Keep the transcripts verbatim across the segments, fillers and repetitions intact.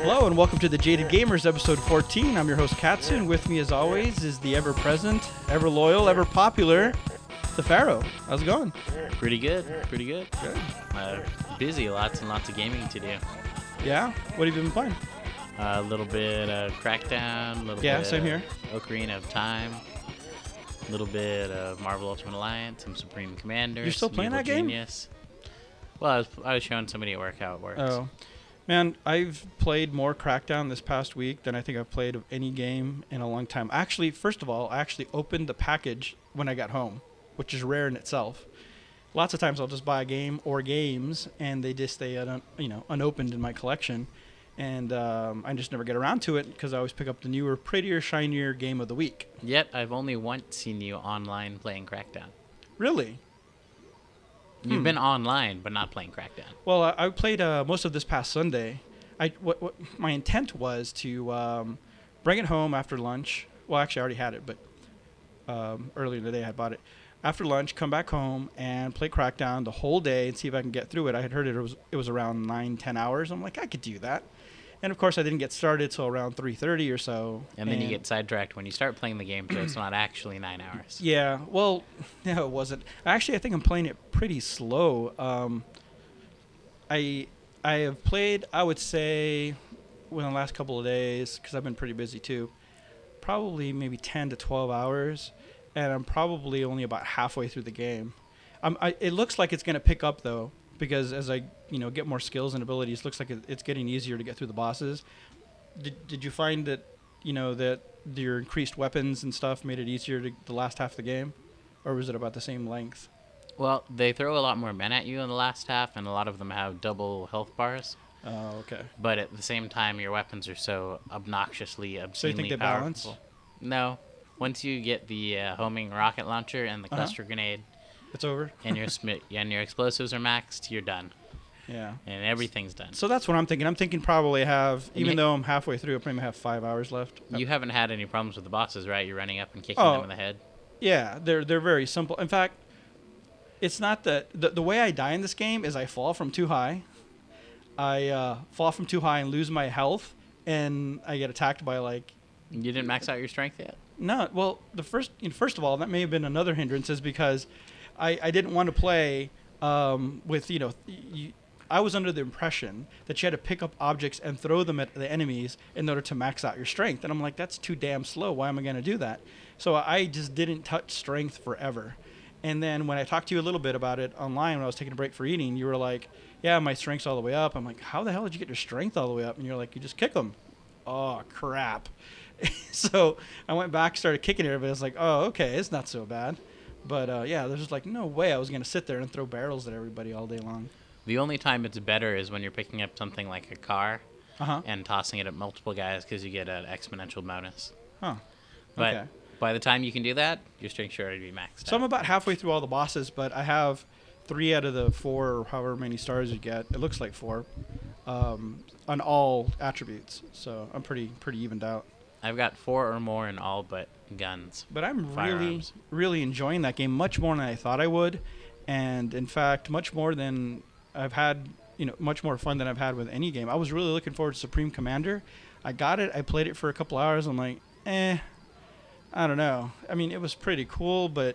Hello and welcome to the Jaded Gamers episode fourteen. I'm your host Katsu, and with me as always is the ever-present, ever-loyal, ever-popular, the Pharaoh. How's it going? Pretty good, pretty good. Good. Uh, busy, lots and lots of gaming to do. Yeah? What have you been playing? Uh, a little bit of Crackdown, a little Yeah, bit same of here. Ocarina of Time, a little bit of Marvel Ultimate Alliance, some Supreme Commander. You're still some playing Evil that game? Genius. Well, I was, I was showing somebody at work how it works. Oh. Man, I've played more Crackdown this past week than I think I've played of any game in a long time. Actually, first of all, I actually opened the package when I got home, which is rare in itself. Lots of times I'll just buy a game or games, and they just stay un- you know, unopened in my collection. And um, I just never get around to it because I always pick up the newer, prettier, shinier game of the week. Yet, I've only once seen you online playing Crackdown. Really? You've Hmm. been online, but not playing Crackdown. Well, I, I played uh, most of this past Sunday. I what, what my intent was to um, bring it home after lunch. Well, actually, I already had it, but um, earlier in the day I had bought it. After lunch, come back home and play Crackdown the whole day and see if I can get through it. I had heard it was it was around nine, ten hours. I'm like, I could do that. And of course, I didn't get started till around three thirty or so. And then you get sidetracked when you start playing the game, so it's not actually nine hours. Yeah, well, no, it wasn't. Actually, I think I'm playing it pretty slow. Um, I I have played, I would say, within the last couple of days, because I've been pretty busy too, probably maybe ten to twelve hours, and I'm probably only about halfway through the game. Um, I, it looks like it's going to pick up, though, because as I you know get more skills and abilities, it looks like it, it's getting easier to get through the bosses. Did, did you find that, you know, that your increased weapons and stuff made it easier to the last half of the game? Or was it about the same length? Well, they throw a lot more men at you in the last half, and a lot of them have double health bars. Oh, okay. But at the same time, your weapons are so obnoxiously, obscenely So you think they powerful. balance? No. Once you get the uh, homing rocket launcher and the Uh-huh. cluster grenade, It's over? and your smi- and your explosives are maxed, you're done, Yeah. and everything's done. So that's what I'm thinking. I'm thinking probably have, And even you- though I'm halfway through, I probably have five hours left. You haven't had any problems with the bosses, right? You're running up and kicking Oh. them in the head. Yeah, they're they're very simple. In fact, it's not that the the way I die in this game is I fall from too high. I uh, fall from too high and lose my health, and I get attacked by like. You didn't max out your strength yet? No, well, the first you know, first of all, that may have been another hindrance, is because I I didn't want to play um, with you know. You, I was under the impression that you had to pick up objects and throw them at the enemies in order to max out your strength. And I'm like, that's too damn slow. Why am I going to do that? So I just didn't touch strength forever. And then when I talked to you a little bit about it online when I was taking a break for eating, you were like, yeah, my strength's all the way up. I'm like, how the hell did you get your strength all the way up? And you're like, you just kick them. Oh, crap. So I went back, started kicking it, but I was like, oh, okay, it's not so bad. But uh, yeah, there's just like no way I was going to sit there and throw barrels at everybody all day long. The only time it's better is when you're picking up something like a car Uh-huh. and tossing it at multiple guys because you get an exponential bonus. Huh. But Okay. by the time you can do that, your strength should already be maxed So I'm out. about halfway through all the bosses, but I have three out of the four, or however many stars you get. It looks like four, um, on all attributes. So I'm pretty pretty evened out. I've got four or more in all but guns. But I'm really Firearms. really enjoying that game much more than I thought I would, and in fact, much more than I've had. You know, much more fun than I've had with any game. I was really looking forward to Supreme Commander. I got it. I played it for a couple hours. I'm like, eh. I don't know. I mean, it was pretty cool, but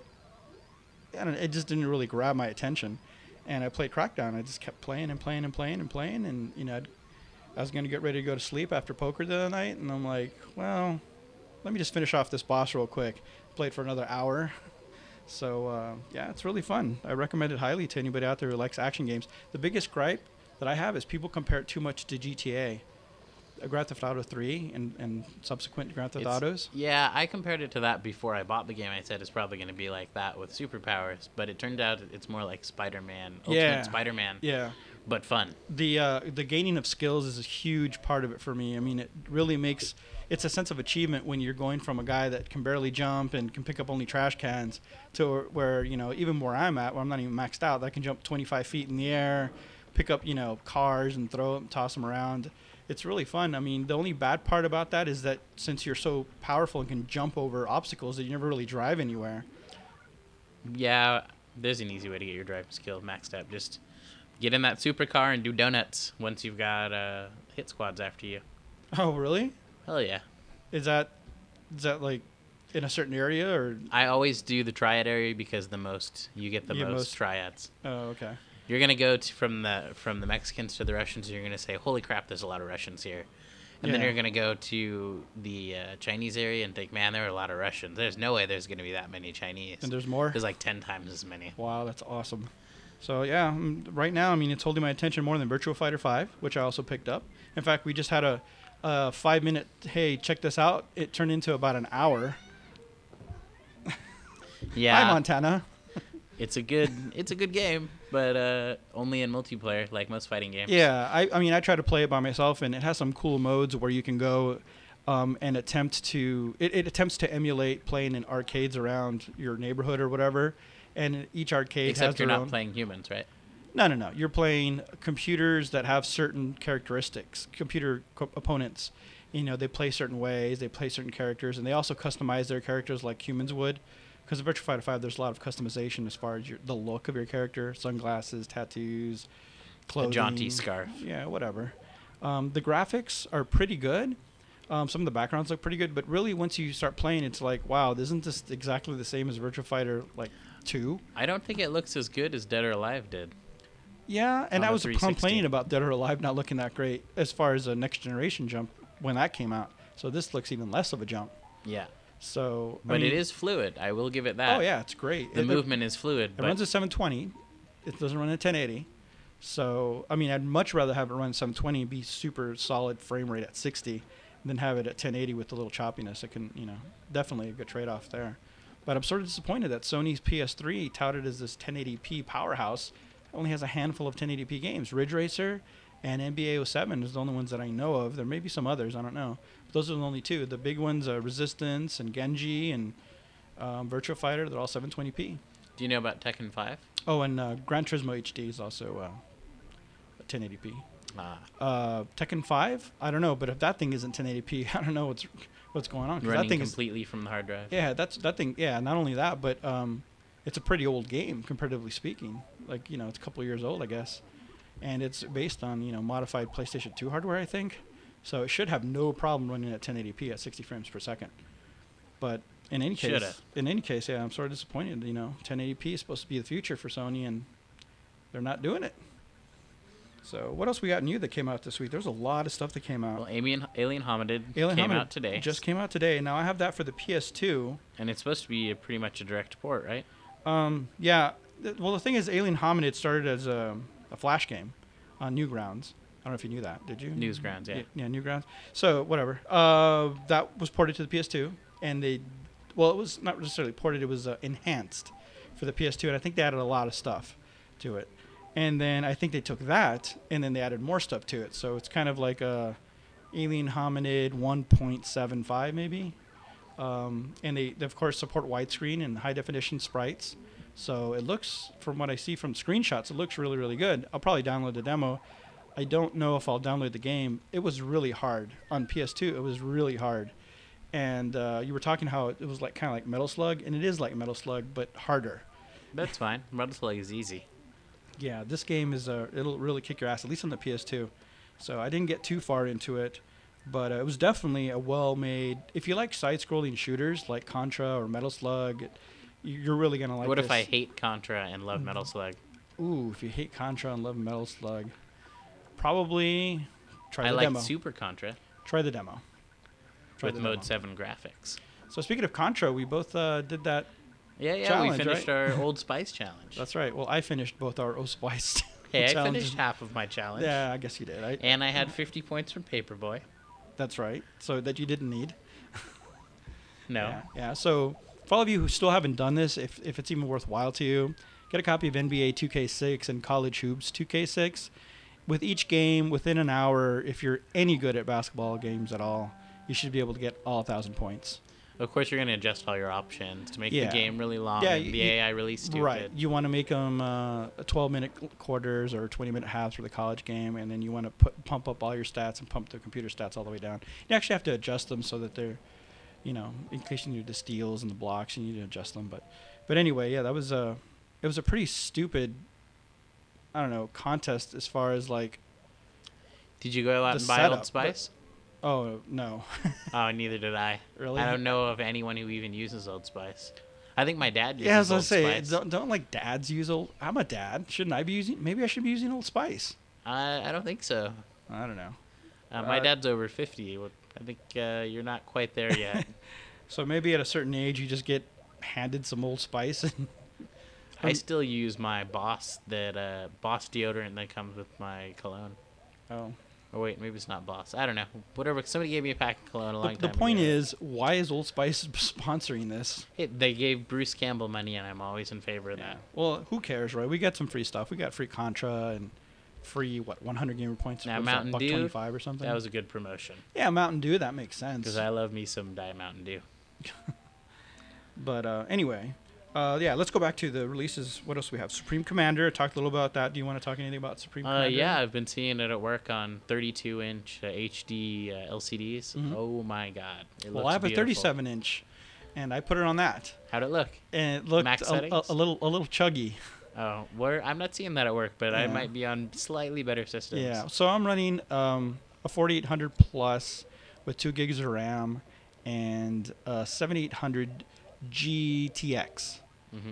I don't, it just didn't really grab my attention. And I played Crackdown. I just kept playing and playing and playing and playing. And, you know, I'd, I was going to get ready to go to sleep after poker the other night. And I'm like, well, let me just finish off this boss real quick. Played for another hour. So, uh, yeah, it's really fun. I recommend it highly to anybody out there who likes action games. The biggest gripe that I have is people compare it too much to G T A. Grand Theft Auto three and, and subsequent Grand Theft It's- Autos. Yeah, I compared it to that before I bought the game. I said it's probably going to be like that with superpowers, but it turned out it's more like Spider-Man, Ultimate Yeah. Spider-Man, Yeah. but fun. The uh, the gaining of skills is a huge part of it for me. I mean, it really makes it's a sense of achievement when you're going from a guy that can barely jump and can pick up only trash cans to where, you know, even where I'm at, where I'm not even maxed out, that I can jump twenty-five feet in the air, pick up, you know, cars and throw them, toss them around. It's really fun. I mean, the only bad part about that is that since you're so powerful and can jump over obstacles, that you never really drive anywhere. Yeah, there's an easy way to get your driving skill maxed up. Just get in that supercar and do donuts once you've got uh, hit squads after you. Oh, really? Hell yeah. Is that is that like in a certain area or I always do the triad area because the most you get the You get most, most- triads. Oh, okay. You're gonna go to, from the from the Mexicans to the Russians. You're gonna say, "Holy crap, there's a lot of Russians here," and then Yeah. you're gonna go to the uh, Chinese area and think, "Man, there are a lot of Russians." There's no way there's gonna be that many Chinese. And there's more? There's like ten times as many. Wow, that's awesome. So yeah, mm, right now, I mean, it's holding my attention more than Virtua Fighter five, which I also picked up. In fact, we just had a, a five minute, hey, check this out. It turned into about an hour. Yeah, Hi, Montana. it's a good it's a good game, but uh, only in multiplayer, like most fighting games. Yeah, I, I mean, I try to play it by myself, and it has some cool modes where you can go um, and attempt to, it, it attempts to emulate playing in arcades around your neighborhood or whatever. And each arcade has Except their you're not own. playing humans, right? No, no, no. You're playing computers that have certain characteristics, computer co- opponents. You know, they play certain ways, they play certain characters, and they also customize their characters like humans would. Because in Virtua Fighter five, there's a lot of customization as far as your, the look of your character, sunglasses, tattoos, clothing. A jaunty scarf. Yeah, whatever. Um, the graphics are pretty good. Um, some of the backgrounds look pretty good, but really once you start playing, it's like, wow, isn't this exactly the same as Virtua Fighter like two? I don't think it looks as good as Dead or Alive did. Yeah, and On I the was three sixty. complaining about Dead or Alive not looking that great as far as a next generation jump when that came out. So this looks even less of a jump. Yeah, So, I but mean, it is fluid. I will give it that. Oh yeah, it's great. The It- movement is fluid. It but runs at seven twenty. It doesn't run at ten eighty. So, I mean, I'd much rather have it run seven twenty and be super solid frame rate at sixty than have it at ten eighty with a little choppiness. It can, you know, definitely a good trade-off there. But I'm sort of disappointed that Sony's P S three, touted as this ten eighty p powerhouse, only has a handful of ten eighty p games. Ridge Racer and N B A oh seven is the only ones that I know of. There may be some others, I don't know. But those are the only two. The big ones are Resistance and Genji and um, Virtua Fighter. They're all seven twenty p. do you know about Tekken five? Oh, and uh, Gran Turismo H D is also uh, ten eighty p. Ah, Uh, Tekken five, I don't know, but if that thing isn't ten eighty p, I don't know what's what's going on. 'Cause running that thing is, completely from the hard drive. yeah, that's that thing. Yeah, not only that, but um, it's a pretty old game comparatively speaking. Like, you know, it's a couple of years old, I guess, and it's based on, you know, modified PlayStation two hardware, I think. So it should have no problem running at ten eighty p at sixty frames per second. But in any case, Shoulda. in any case, yeah, I'm sort of disappointed. You know, ten eighty p is supposed to be the future for Sony, and they're not doing it. So what else we got new that came out this week? There's a lot of stuff that came out. Well, Alien, Alien Hominid Alien came Hominid out today. Just came out today. Now I have that for the P S two. and it's supposed to be a pretty much a direct port, right? Um, yeah. Th- Well, the thing is, Alien Hominid started as a, a Flash game on Newgrounds. I don't know if you knew that. Did you? Newsgrounds, yeah. Yeah, Newgrounds. So whatever. Uh, that was ported to the P S two, and they, well, it was not necessarily ported. It was uh, enhanced for the P S two, and I think they added a lot of stuff to it. And then I think they took that, and then they added more stuff to it. So it's kind of like a Alien Hominid one point seven five maybe. Um, and they, they, of course, support widescreen and high-definition sprites. So it looks, from what I see from screenshots, it looks really, really good. I'll probably download the demo. I don't know if I'll download the game. It was really hard. On P S two, it was really hard. And uh, you were talking how it was like kind of like Metal Slug, and it is like Metal Slug, but harder. That's fine. Metal Slug is easy. Yeah, this game is uh, it'll really kick your ass, at least on the P S two. So I didn't get too far into it, but uh, it was definitely a well-made. If you like side-scrolling shooters like Contra or Metal Slug, it, you're really gonna like. what this. if I hate Contra and love Metal Slug? Ooh, if you hate Contra and love Metal Slug, probably try I the like demo. Super Contra Try the demo. Try with the Mode demo. seven graphics. So speaking of Contra, we both uh, did that. Yeah, yeah, Challenge, we finished right? our Old Spice challenge. That's right. Well, I finished both our O Spliced. Hey, I challenges. finished half of my challenge. Yeah, I guess you did. I, And I had fifty points from Paperboy. that's right. So that you didn't need. No. Yeah, yeah. So for all of you who still haven't done this, if, if it's even worthwhile to you, get a copy of N B A two K six and College Hoops two K six. With each game, within an hour, if you're any good at basketball games at all, you should be able to get all one thousand points. Of course, you're going to adjust all your options to make Yeah. the game really long Yeah, and you- the A I really stupid. Right. You want to make them uh, twelve-minute quarters or twenty-minute halves for the college game, and then you want to put, pump up all your stats and pump the computer stats all the way down. You actually have to adjust them so that they're, you know, in case you need the steals and the blocks, you need to adjust them. But, but anyway, yeah, that was a, it was a pretty stupid, I don't know, contest as far as like. Did you go out The and buy setup, Old Spice? Oh no. Oh, neither did I. Really? I don't know of anyone who even uses Old Spice. I think my dad uses Yeah, as I Old say, Spice. don't, don't like dads use old. I'm a dad. Shouldn't I be using? Maybe I should be using Old Spice. I I don't think so. I don't know. Uh, my Uh, dad's over fifty. What- I think uh, you're not quite there yet. So maybe at a certain age, you just get handed some Old Spice. And I Um, still use my Boss that uh, Boss deodorant that comes with my cologne. oh, Or wait, maybe it's not Boss. I don't know. Whatever. Somebody gave me a pack of cologne a long the, the time point ago. is, why is Old Spice sponsoring this? It, they gave Bruce Campbell money, and I'm always in favor of that. Well, who cares, right? We got some free stuff. We got free Contra and free what one hundred gamer points. Now, What's that, Mountain buck Dew, twenty-five or something. That was a good promotion Yeah, Mountain Dew. That makes sense. because I love me some Diet Mountain Dew. But uh, anyway, uh, yeah, let's go back to the releases. What else do we have? Supreme Commander. Talked a little about that. Do you want to talk anything about Supreme Uh, Commander? yeah, I've been seeing it at work on thirty-two inch uh, H D uh, L C Ds. Mhm. Oh my God! It Well, looks I have beautiful. a thirty-seven inch, and I put it on that, How'd it look? and it looked Max a, a, settings? a little a little chuggy. Oh, where I'm not seeing that at work, but I Yeah. might be on slightly better systems. Yeah, so I'm running um, a forty-eight hundred plus with two gigs of RAM and a seventy-eight hundred G T X. hmm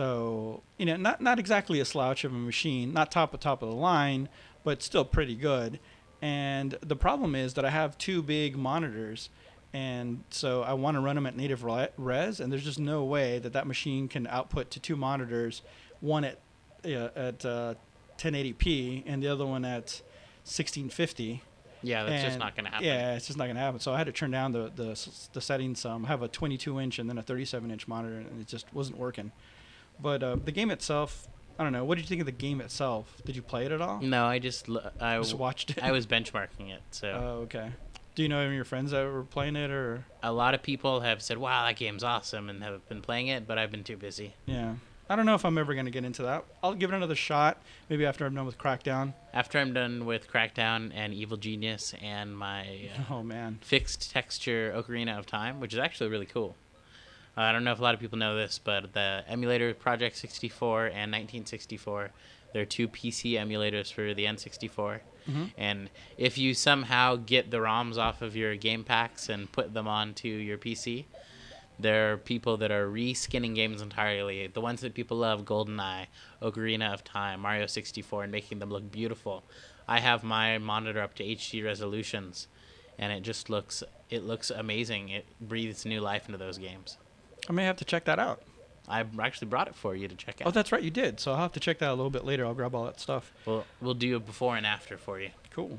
So you know, not not exactly a slouch of a machine, not top of top of the line, but still pretty good. And the problem is that I have two big monitors, and so I want to run them at native re- res, and there's just no way that that machine can output to two monitors, one at uh, at uh, ten eighty p and the other one at sixteen fifty. Yeah, that's just And, not gonna happen. Yeah, it's just not gonna happen. So I had to turn down the the, s- the settings some. I have a twenty-two inch and then a thirty-seven inch monitor, and it just wasn't working. But uh, the game itself, I don't know. What did you think of the game itself? Did you play it at all? No, I just l- I, Just watched it. I was benchmarking it. So Oh, okay. Do you know any of your friends that were playing it, or a lot of people have said, "Wow, that game's awesome," and have been playing it, but I've been too busy. yeah? I don't know if I'm ever gonna get into that. I'll give it another shot. Maybe after I'm done with Crackdown. After I'm done with Crackdown and Evil Genius and my uh, Oh man. fixed texture Ocarina of Time, which is actually really cool. Uh, I don't know if a lot of people know this, but the emulator Project sixty-four and nineteen sixty-four, they're two P C emulators for the N sixty-four. Mhm. And if you somehow get the ROMs off of your game packs and put them onto your P C, there are people that are reskinning games entirely. The ones that people love, GoldenEye, Ocarina of Time, Mario sixty-four, and making them look beautiful. I have my monitor up to H D resolutions, and it just looks it looks amazing. It breathes new life into those games. I may have to check that out. I actually brought it for you to check out. Oh, that's right, you did. So I'll have to check that out a little bit later. I'll grab all that stuff. We'll we'll do a before and after for you. Cool.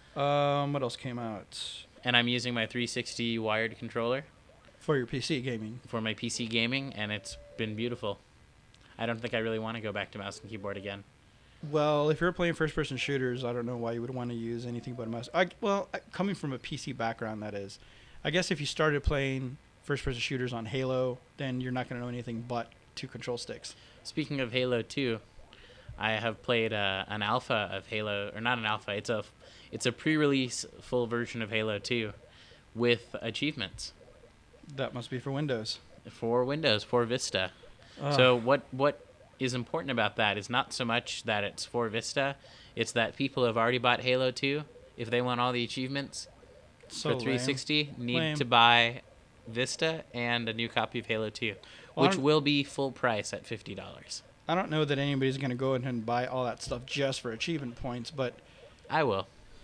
Um, what else came out And I'm using my three sixty wired controller for your P C gaming? for my P C gaming, and it's been beautiful. I don't think I really want to go back to mouse and keyboard again. Well, if you're playing first-person shooters, I don't know why you would want to use anything but a mouse. I, well, I, coming from a P C background, that is. I guess if you started playing first-person shooters on Halo, then you're not going to know anything but two control sticks. Speaking of Halo two, I have played uh, an alpha of Halo, or not an alpha. It's a it's a pre-release full version of Halo two with achievements That must be for Windows. for Windows, for Vista. Ugh. So what what is important about that is not so much that it's for Vista, it's that people who have already bought Halo two, if they want all the achievements So for lame. three sixty, need Lame. to buy Vista and a new copy of Halo two, Well, I which don't- will be full price at fifty dollars. I don't know that anybody's going to go ahead and buy all that stuff just for achievement points, but I will.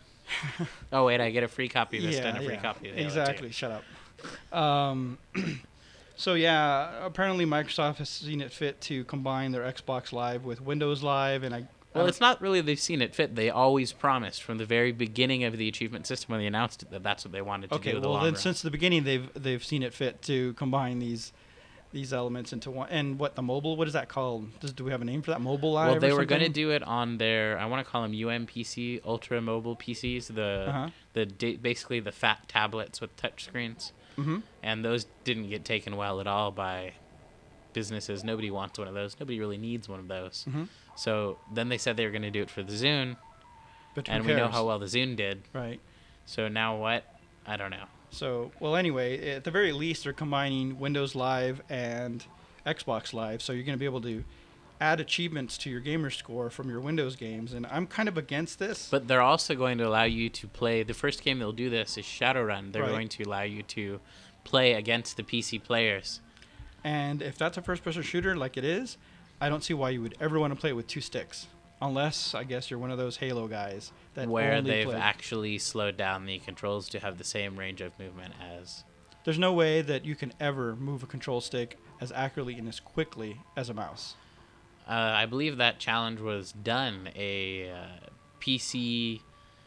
Oh wait, I get a free copy of Vista yeah, and a free yeah, copy of Halo exactly. two. Shut up. Um, so yeah, apparently Microsoft has seen it fit to combine their Xbox Live with Windows Live, and I. I Well, don't- it's not really they've seen it fit. They always promised from the very beginning of the achievement system when they announced it that that's what they wanted to okay. do. in the Well, long then run. since the beginning, they've they've seen it fit to combine these these elements into one. And what the mobile? What is that called? Does, do we have a name for that? Mobile Live? Well, they or were going to something? do it on their, I want to call them U M P C, Ultra Mobile P Cs, the Uh-huh. the da- basically the fat tablets with touch screens, Mm-hmm. and those didn't get taken well at all by businesses. Nobody wants one of those. Nobody really needs one of those. Mm-hmm. So then they said they were going to do it for the Zune, But who and we know cares? how well the Zune did. Right. So now what? I don't know. So, well, anyway, at the very least, they're combining Windows Live and Xbox Live, so you're going to be able to add achievements to your gamer score from your Windows games, and I'm kind of against this. But they're also going to allow you to play. The first game they'll do this is Shadowrun. They're Right. going to allow you to play against the P C players. And if that's a first-person shooter like it is, I don't see why you would ever want to play it with two sticks, unless I guess you're one of those Halo guys that Where only they've play. actually slowed down the controls to have the same range of movement as. There's no way that you can ever move a control stick as accurately and as quickly as a mouse. Uh, I believe that challenge was done. A uh, P C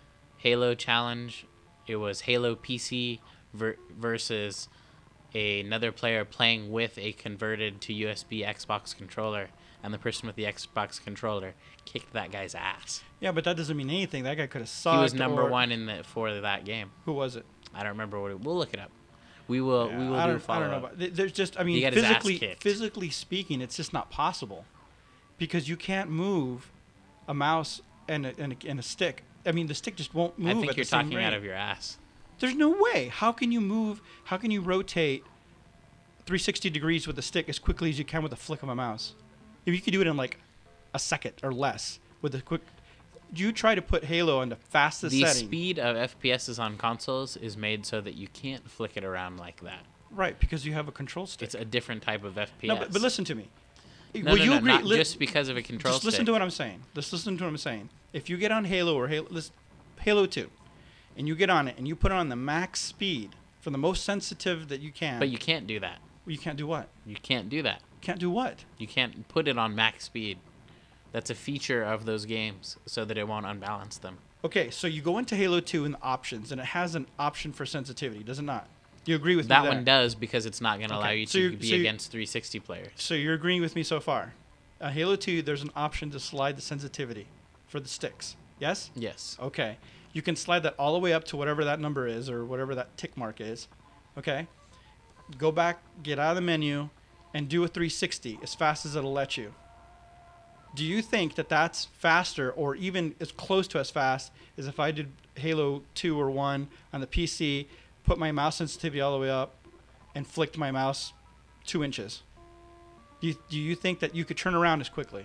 Halo challenge. It was Halo P C ver- versus another player playing with a converted to U S B Xbox controller, and the person with the Xbox controller kicked that guy's ass. Yeah, but that doesn't mean anything. That guy could have sucked. He was number or- one in the for that game. Who was it? I don't remember what it, we'll look it up. We will. Yeah, we will I do a don't, I follow don't know. up. About, th- there's just, I mean, He got his ass physically, kicked. physically speaking, it's just not possible, because you can't move a mouse and a, and a, and a stick. I mean, the stick just won't move. I think at you're the same talking rate. out of your ass. There's no way. How can you move? How can you rotate three hundred sixty degrees with a stick as quickly as you can with a flick of a mouse? If you could do it in like a second or less with a quick. You try to put Halo in the fastest The setting. speed of F P Ss on consoles is made so that you can't flick it around like that. Right, because you have a control stick. It's a different type of F P S. No, but, but listen to me. No, Will no, you no, agree? not Li- just because of a control Just listen stick. to what I'm saying. Just listen to what I'm saying. If you get on Halo or Halo, this, Halo two, and you get on it and you put it on the max speed for the most sensitive that you can. But you can't do that. you can't do what? You can't do that. Can't do what? You can't put it on max speed. That's a feature of those games so that it won't unbalance them. Okay, so you go into Halo two in the options, and it has an option for sensitivity, does it not? You agree with That me there? one does because it's not going to Okay, allow you so to you're- be so you- against three sixty players. So you're agreeing with me so far. Uh, Halo two, there's an option to slide the sensitivity for the sticks. Yes? Yes. Okay. You can slide that all the way up to whatever that number is or whatever that tick mark is. Okay? Go back, get out of the menu, and do a three sixty as fast as it'll let you. Do you think that that's faster or even as close to as fast as if I did Halo two or one on the P C, put my mouse sensitivity all the way up, and flicked my mouse two inches? Do you, do you think that you could turn around as quickly?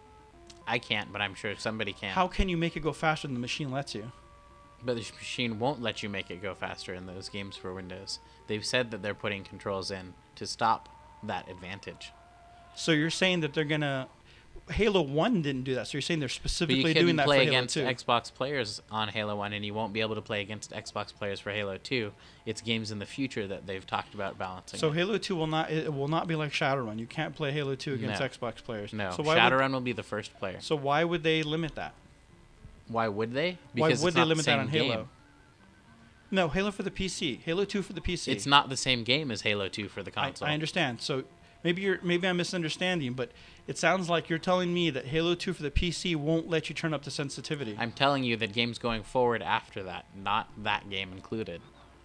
I can't, but I'm sure somebody can. How can you make it go faster than the machine lets you? But the machine won't let you make it go faster in those games for Windows. They've said that they're putting controls in to stop that advantage. So you're saying that they're gonna Halo one didn't do that. So you're saying they're But you specifically doing couldn't that for play Halo against two. Xbox players on Halo one, and you won't be able to play against Xbox players for Halo two. It's games in the future that they've talked about balancing. So it. Halo two will not it will not be like Shadowrun. You can't play Halo two against No. Xbox players. No, So why would, Shadowrun will be the first player. so why would they limit that? Why would they? Why Because would it's they not the limit that same on game. Halo? No, Halo for the P C. Halo two for the P C. It's not the same game as Halo two for the I, console. I understand. So maybe you're maybe I'm misunderstanding, but it sounds like you're telling me that Halo two for the P C won't let you turn up the sensitivity. I'm telling you that games going forward after that, not that game included.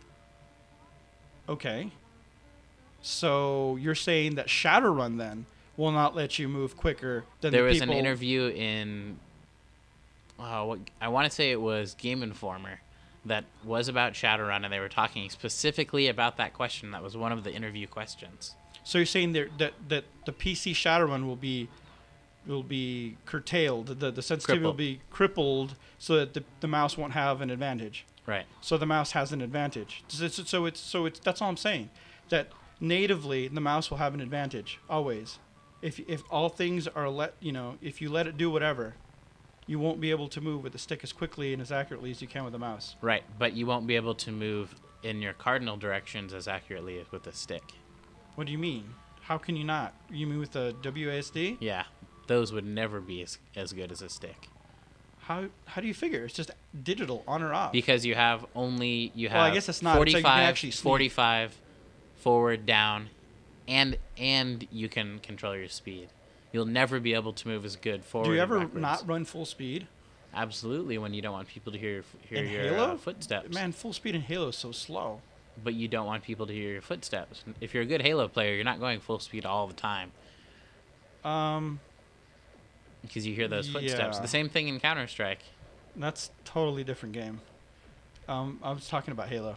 Okay. So you're saying that Shadowrun then will not let you move quicker than There the was people. an interview in, oh, what, I want to say it was Game Informer, that was about Shadowrun, and they were talking specifically about that question. That was one of the interview questions. So you're saying there, that that the P C Shadowrun will be will be curtailed. The the sensitivity will Crippled. be crippled so that the, the mouse won't have an advantage. Right. So the mouse has an advantage. So it's so it's so it's that's all I'm saying. That natively the mouse will have an advantage always. If if all things are let you know if you let it do whatever, you won't be able to move with the stick as quickly and as accurately as you can with the mouse. Right, but you won't be able to move in your cardinal directions as accurately as with a stick. What do you mean? How can you not? You mean with the W A S D? Yeah, those would never be as, as good as a stick. How how do you figure? It's just digital on or off. Because you have only, you have Well, I guess it's not. It's like you can forty-five, actually sneak. forty-five, forward, down, and and you can control your speed. You'll never be able to move as good forward. Do you and ever backwards. not run full speed? Absolutely, when you don't want people to hear your, hear In your Halo? uh, footsteps. Man, full speed in Halo is so slow. But you don't want people to hear your footsteps. If you're a good Halo player, you're not going full speed all the time Um, because you hear those footsteps. Yeah. The same thing in Counter-Strike. that's totally different game. Um, I was talking about Halo.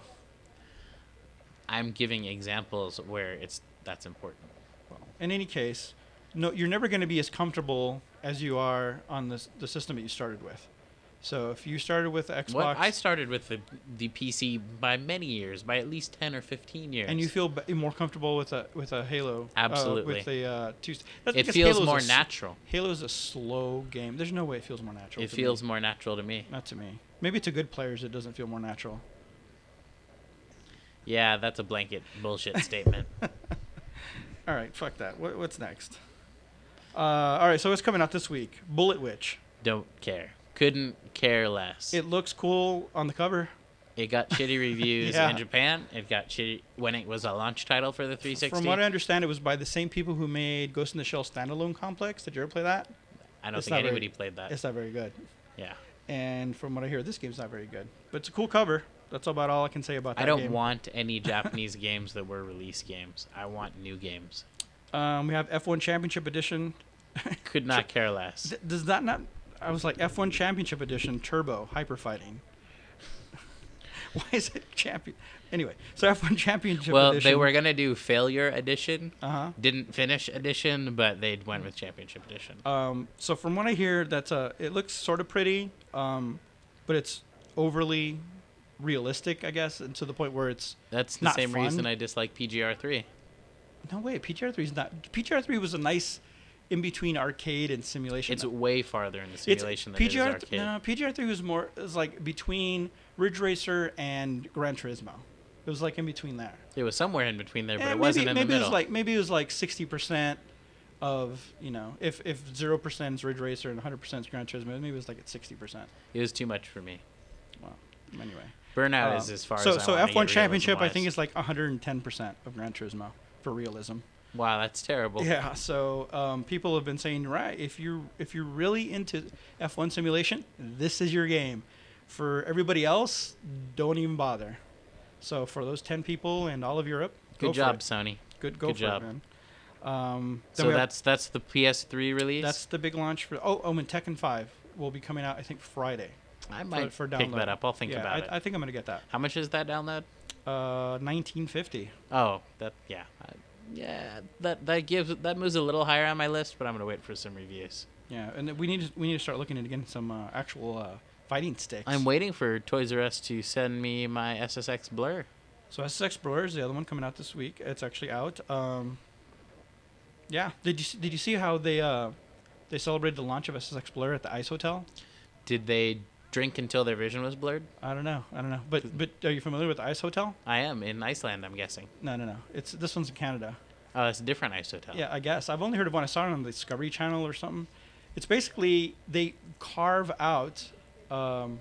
I'm giving examples where it's that's important. Well, in any case, no, you're never going to be as comfortable as you are on the the system that you started with. So if you started with Xbox, What I started with the the P C by many years, by at least ten or fifteen years, and you feel b- more comfortable with a with a Halo, Absolutely. uh, with a uh, two. That's it because feels Halo's more a s- natural. Halo's a slow game. There's no way it feels more natural. It to feels me. more natural to me. Not to me. Maybe to good players it doesn't feel more natural. Yeah, that's a blanket bullshit statement. All right, fuck that. What, what's next? Uh, all right, so it's coming out this week. Bullet Witch. Don't care. Couldn't care less. It looks cool on the cover. It got shitty reviews Yeah. in Japan. It got shitty when it was a launch title for the three sixty. From what I understand, it was by the same people who made Ghost in the Shell Standalone Complex. Did you ever play that? I don't it's think not very- anybody played that. It's not very good. Yeah. And from what I hear, this game's not very good. But it's a cool cover. That's about all I can say about that I don't game. want any Japanese games that were release games. I want new games. Um, we have F one Championship Edition. Could not care less. D- does that not... I was like, F one Championship Edition Turbo Hyper Fighting. Why is it champion? Anyway, so F one Championship Well, Edition. they were gonna do Failure Edition. Uh-huh. Didn't finish Edition, but they went with Championship Edition. Um, so from what I hear, that's a. It looks sort of pretty, um, but it's overly realistic, I guess, and to the point where it's That's the not same fun. reason I dislike P G R three. no way. P G R three is not. P G R three was a nice in between arcade and simulation. It's way farther in the It's simulation than P G R. it is arcade. No, P G R three was more. It was like between Ridge Racer and Gran Turismo. It was like in between there. It was somewhere in between there, but Eh, it maybe, wasn't in maybe the it middle. was like maybe it was like sixty percent of you know if if zero percent is Ridge Racer and one hundred percent is Gran Turismo, maybe it was like at sixty percent. It was too much for me. Well, anyway. Burnout Uh, is as far so as I so wanna F one get Championship I realism-wise. think is like one hundred ten percent of Gran Turismo for realism. Wow, that's terrible. Yeah, so um, people have been saying, right, if you're if you're really into F one simulation, this is your game. For everybody else, don't even bother. So for those ten people and all of Europe, go Good job, for it. Sony. Good, go Good for job. it, man. Um, then So we have- that's that's the P S three release. that's the big launch for. Oh, oh, and Tekken five will be coming out, I think, Friday. I might for pick download. that up. I'll think Yeah, about I, it. I think I'm gonna get that. How much is that download? Uh, nineteen fifty. Oh, that yeah, I, yeah. That that gives that moves a little higher on my list, but I'm gonna wait for some reviews. Yeah, and then we need to we need to start looking at getting some uh, actual uh, fighting sticks. I'm waiting for Toys R Us to send me my S S X Blur. So S S X Blur is the other one coming out this week. It's actually out. Um, yeah. Did you s- did you see how they uh, they celebrated the launch of S S X Blur at the Ice Hotel? Did they drink until their vision was blurred? I don't know. I don't know. But but are you familiar with the Ice Hotel? I am in Iceland, I'm guessing. No, no, no. It's this one's in Canada. Oh, it's a different ice hotel. Yeah, I guess. I've only heard of one. I saw it on the Discovery Channel or something. It's basically they carve out um,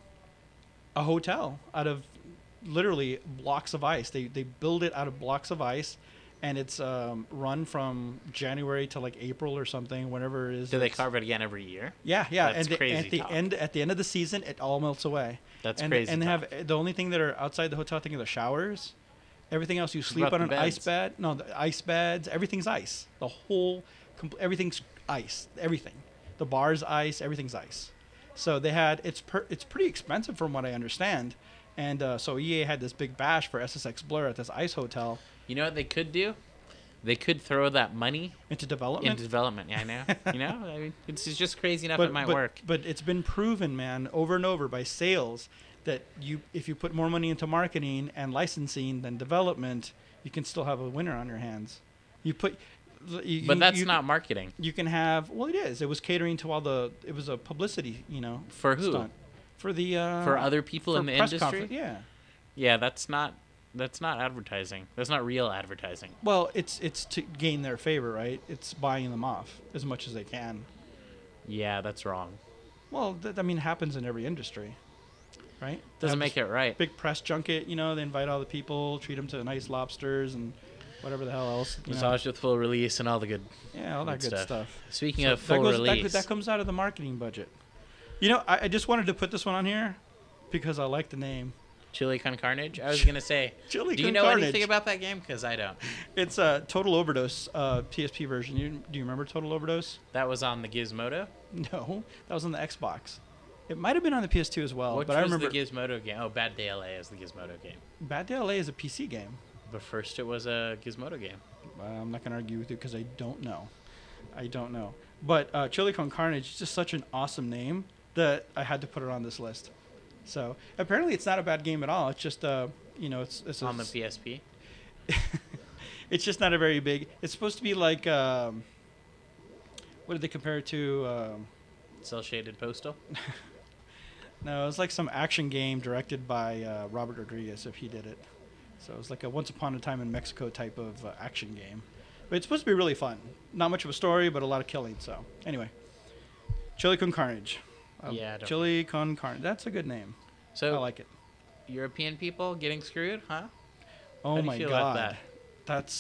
a hotel out of literally blocks of ice. They they build it out of blocks of ice, and it's um, run from January to like April or something, whenever it is. Do they It's- carve it again every year? Yeah, yeah. That's and the, crazy at the talk. end at the end of the season, it all melts away. That's and, crazy. And they talk. have the only thing that are outside the hotel. I think are the showers. Everything else, you sleep about on the an ice beds? bed. No, the ice beds. Everything's ice. The whole, compl- everything's ice. Everything. The bar's ice. Everything's ice. So they had it's per, it's pretty expensive from what I understand, and uh, so E A had this big bash for S S X Blur at this ice hotel You know what they could do? They could throw that money into development. into development. Yeah, I know. You know, I mean, it's it's just crazy enough. but, it might but, work. but it's been proven, man, over and over by sales that you if you put more money into marketing and licensing than development, you can still have a winner on your hands. You put, you, But you- that's you- not marketing. You can have well, it is. It was catering to all the. It was a publicity, you know. For who? Stunt. For the uh, For other people for in the press industry. confer- Yeah. Yeah, that's not that's not advertising. That's not real advertising. Well, it's it's to gain their favor, right? It's buying them off as much as they can. Yeah, that's wrong. Well, th- I mean, it happens in every industry, right? They Doesn't have make this it right. big press junket. You know, they invite all the people, treat them to nice lobsters and whatever the hell else. You know. Massage with full release and all the good. Yeah, all that good good stuff. stuff. Speaking So of full that goes, release, That, that comes out of the marketing budget. You know, I, I just wanted to put this one on here because I like the name. Chili Con Carnage. I was gonna say, Chili do you Con know Carnage. anything about that game? Because I don't. It's a Total Overdose uh, P S P version. You, do you remember Total Overdose? That was on the Gizmodo. No, that was on the Xbox. It might have been on the P S two as well, Which but I was remember the Gizmodo game? Oh, Bad Day L A is the Gizmodo game. Bad Day L A is a P C game. But first, it was a Gizmodo game. Uh, I'm not going to argue with you because I don't know. I don't know. But uh, Chili Con Carnage is just such an awesome name that I had to put it on this list. So apparently it's not a bad game at all. It's just uh, you know, it's it's a On the s- P S P. it's just not a very big. It's supposed to be like um, what did they compare it to? Um, Cell shaded postal. no, it was like some action game directed by uh, Robert Rodriguez if he did it. So it was like a Once Upon a Time in Mexico type of uh, action game. But it's supposed to be really fun. Not much of a story, but a lot of killing. So anyway, Chili Con Carnage. Uh, Yeah, I don't- Chili Con Carnage. That's a good name. I So like it. European people getting screwed, huh? Oh How do you my feel about god, that? that's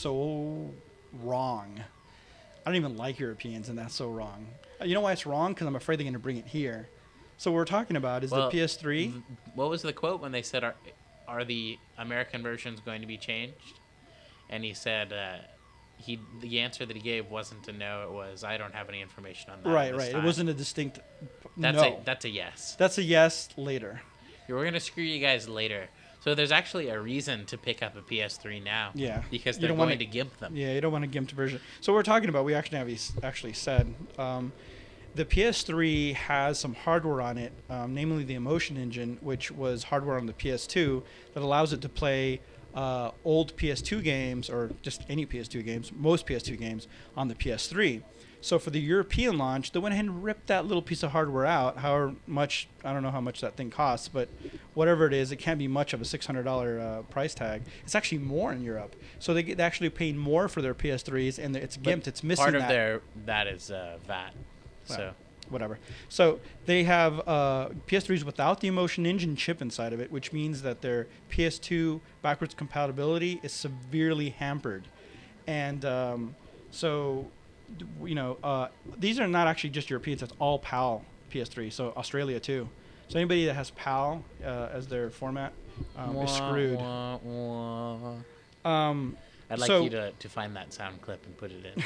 so wrong. I don't even like Europeans, and that's so wrong. Uh, You know why it's wrong? Because I'm afraid they're going to bring it here. So what we're talking about is Well, the P S three. v- What was the quote when they said, "Are are the American versions going to be changed?" And he said, uh, he the answer that he gave wasn't a no. It was, "I don't have any information on that." at Right, this right. It time." wasn't a distinct. That's no. a that's a yes. That's a yes later. We're gonna screw you guys later. So there's actually a reason to pick up a P S three now. Yeah. Because You they're don't going wanna- to gimp them. Yeah, you don't want to gimp version. So what we're talking about, we actually have these- actually said, um, the P S three has some hardware on it, um, namely the Emotion Engine, which was hardware on the P S two that allows it to play uh, old P S two games, or just any P S two games, most P S two games, on the P S three. So for the European launch, they went ahead and ripped that little piece of hardware out. However much, I don't know how much that thing costs, but whatever it is, it can't be much of a six hundred dollars uh, price tag. It's actually more in Europe. So they get, they're actually paying more for their P S threes, and it's But gimped. It's missing Part of that. their that is uh, V A T. Well, So whatever. So they have uh, P S threes without the Emotion Engine chip inside of it, which means that their P S two backwards compatibility is severely hampered. And um, so, d- you know, uh, these are not actually just Europeans. That's all PAL P S three, so Australia too. So anybody that has PAL uh, as their format um, is Wah, screwed. wah, wah. Um, I'd like so you to, to find that sound clip and put it in.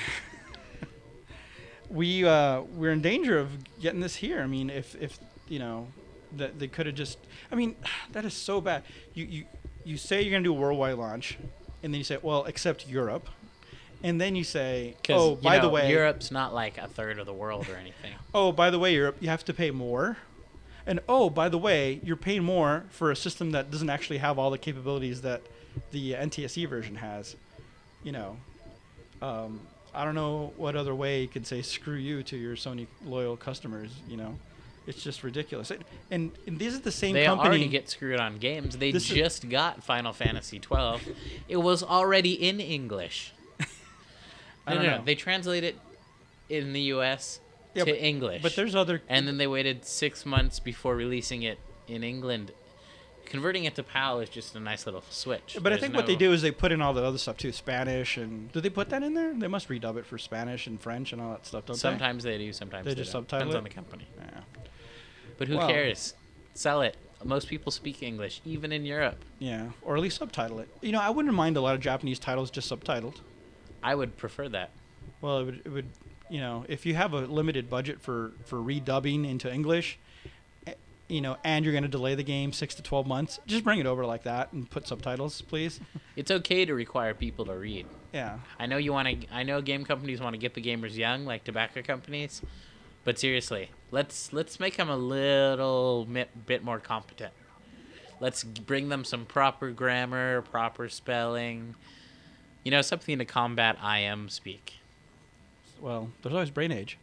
we uh, we're in danger of getting this here. I mean, if if you know that they could have just. I mean, that is so bad. You you you say you're gonna do a worldwide launch, and then you say, well, except Europe, and then you say, Because oh, by know, the way, Europe's not like a third of the world or anything. oh, by the way, Europe, you have to pay more. And oh, by the way, you're paying more for a system that doesn't actually have all the capabilities that the N T S E version has. You know, um, I don't know what other way you can say screw you to your Sony loyal customers. You know, it's just ridiculous. And and, and this is the same They company. already get screwed on games. They This is- just got Final Fantasy twelve. It was already in English. I No, don't no, no. know. They translate it in the U S Yeah, to but- English. But there's other. and then they waited six months before releasing it in England. Converting it to PAL is just a nice little switch. But I There's think what they no- do is they put in all the other stuff too, Spanish and do they put that in there? They must redub it for Spanish and French and all that stuff, don't Sometimes they do, sometimes They they, just don't. subtitle Depends it? on the company. they? Yeah. But who Well- cares? Sell it. Most people speak English, even in Europe. Yeah, or at least subtitle it. You know, I wouldn't mind a lot of Japanese titles just subtitled. I would prefer that. Well, it would, it would, you know, if you have a limited budget for for redubbing into English, eh, you know, and you're going to delay the game six to twelve months, just bring it over like that and put subtitles, please. It's okay to require people to read. Yeah. I know you want to. I know game companies want to get the gamers young, like tobacco companies. But seriously, let's let's make them a little mi- bit more competent. Let's g- bring them some proper grammar, proper spelling. You know, something to combat I M speak. Well, there's always Brain Age.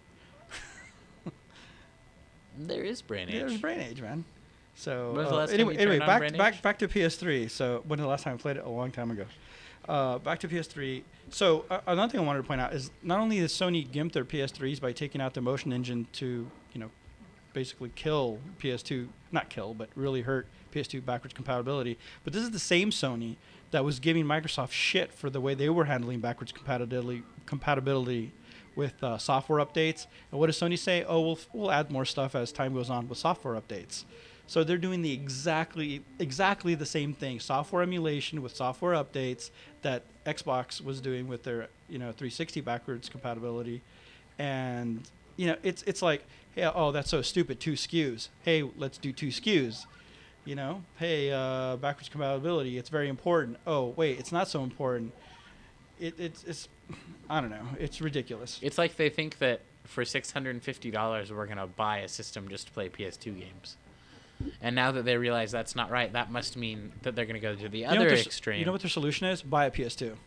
There is brain age. Yeah, there's Brain Age, man. So When was the uh, last time anyway, you anyway, turned on back Brain back Age? back to P S three. So when was the last time I played it? A long time ago. Uh, back to P S three. So uh, another thing I wanted to point out is not only does Sony gimp their P S threes by taking out the Motion Engine to, you know, basically kill P S two, not kill, but really hurt P S two backwards compatibility. But this is the same Sony that was giving Microsoft shit for the way they were handling backwards compatibility compatibility with uh, software updates. And what does Sony say? Oh, we'll we'll add more stuff as time goes on with software updates. So they're doing the exactly exactly the same thing, software emulation with software updates that Xbox was doing with their, you know, three sixty backwards compatibility. And you know, it's it's like, hey, oh, that's so stupid, two S K Us. Hey, let's do two S K Us. You know, hey, uh, backwards compatibility, it's very important. Oh, wait, it's not so important. It, it's it's I don't know. It's ridiculous. It's like they think that for six hundred fifty dollars we're going to buy a system just to play P S two games. And now that they realize that's not right, that must mean that they're going to go to the You know other what their s- extreme. You know what their solution is? Buy a P S two.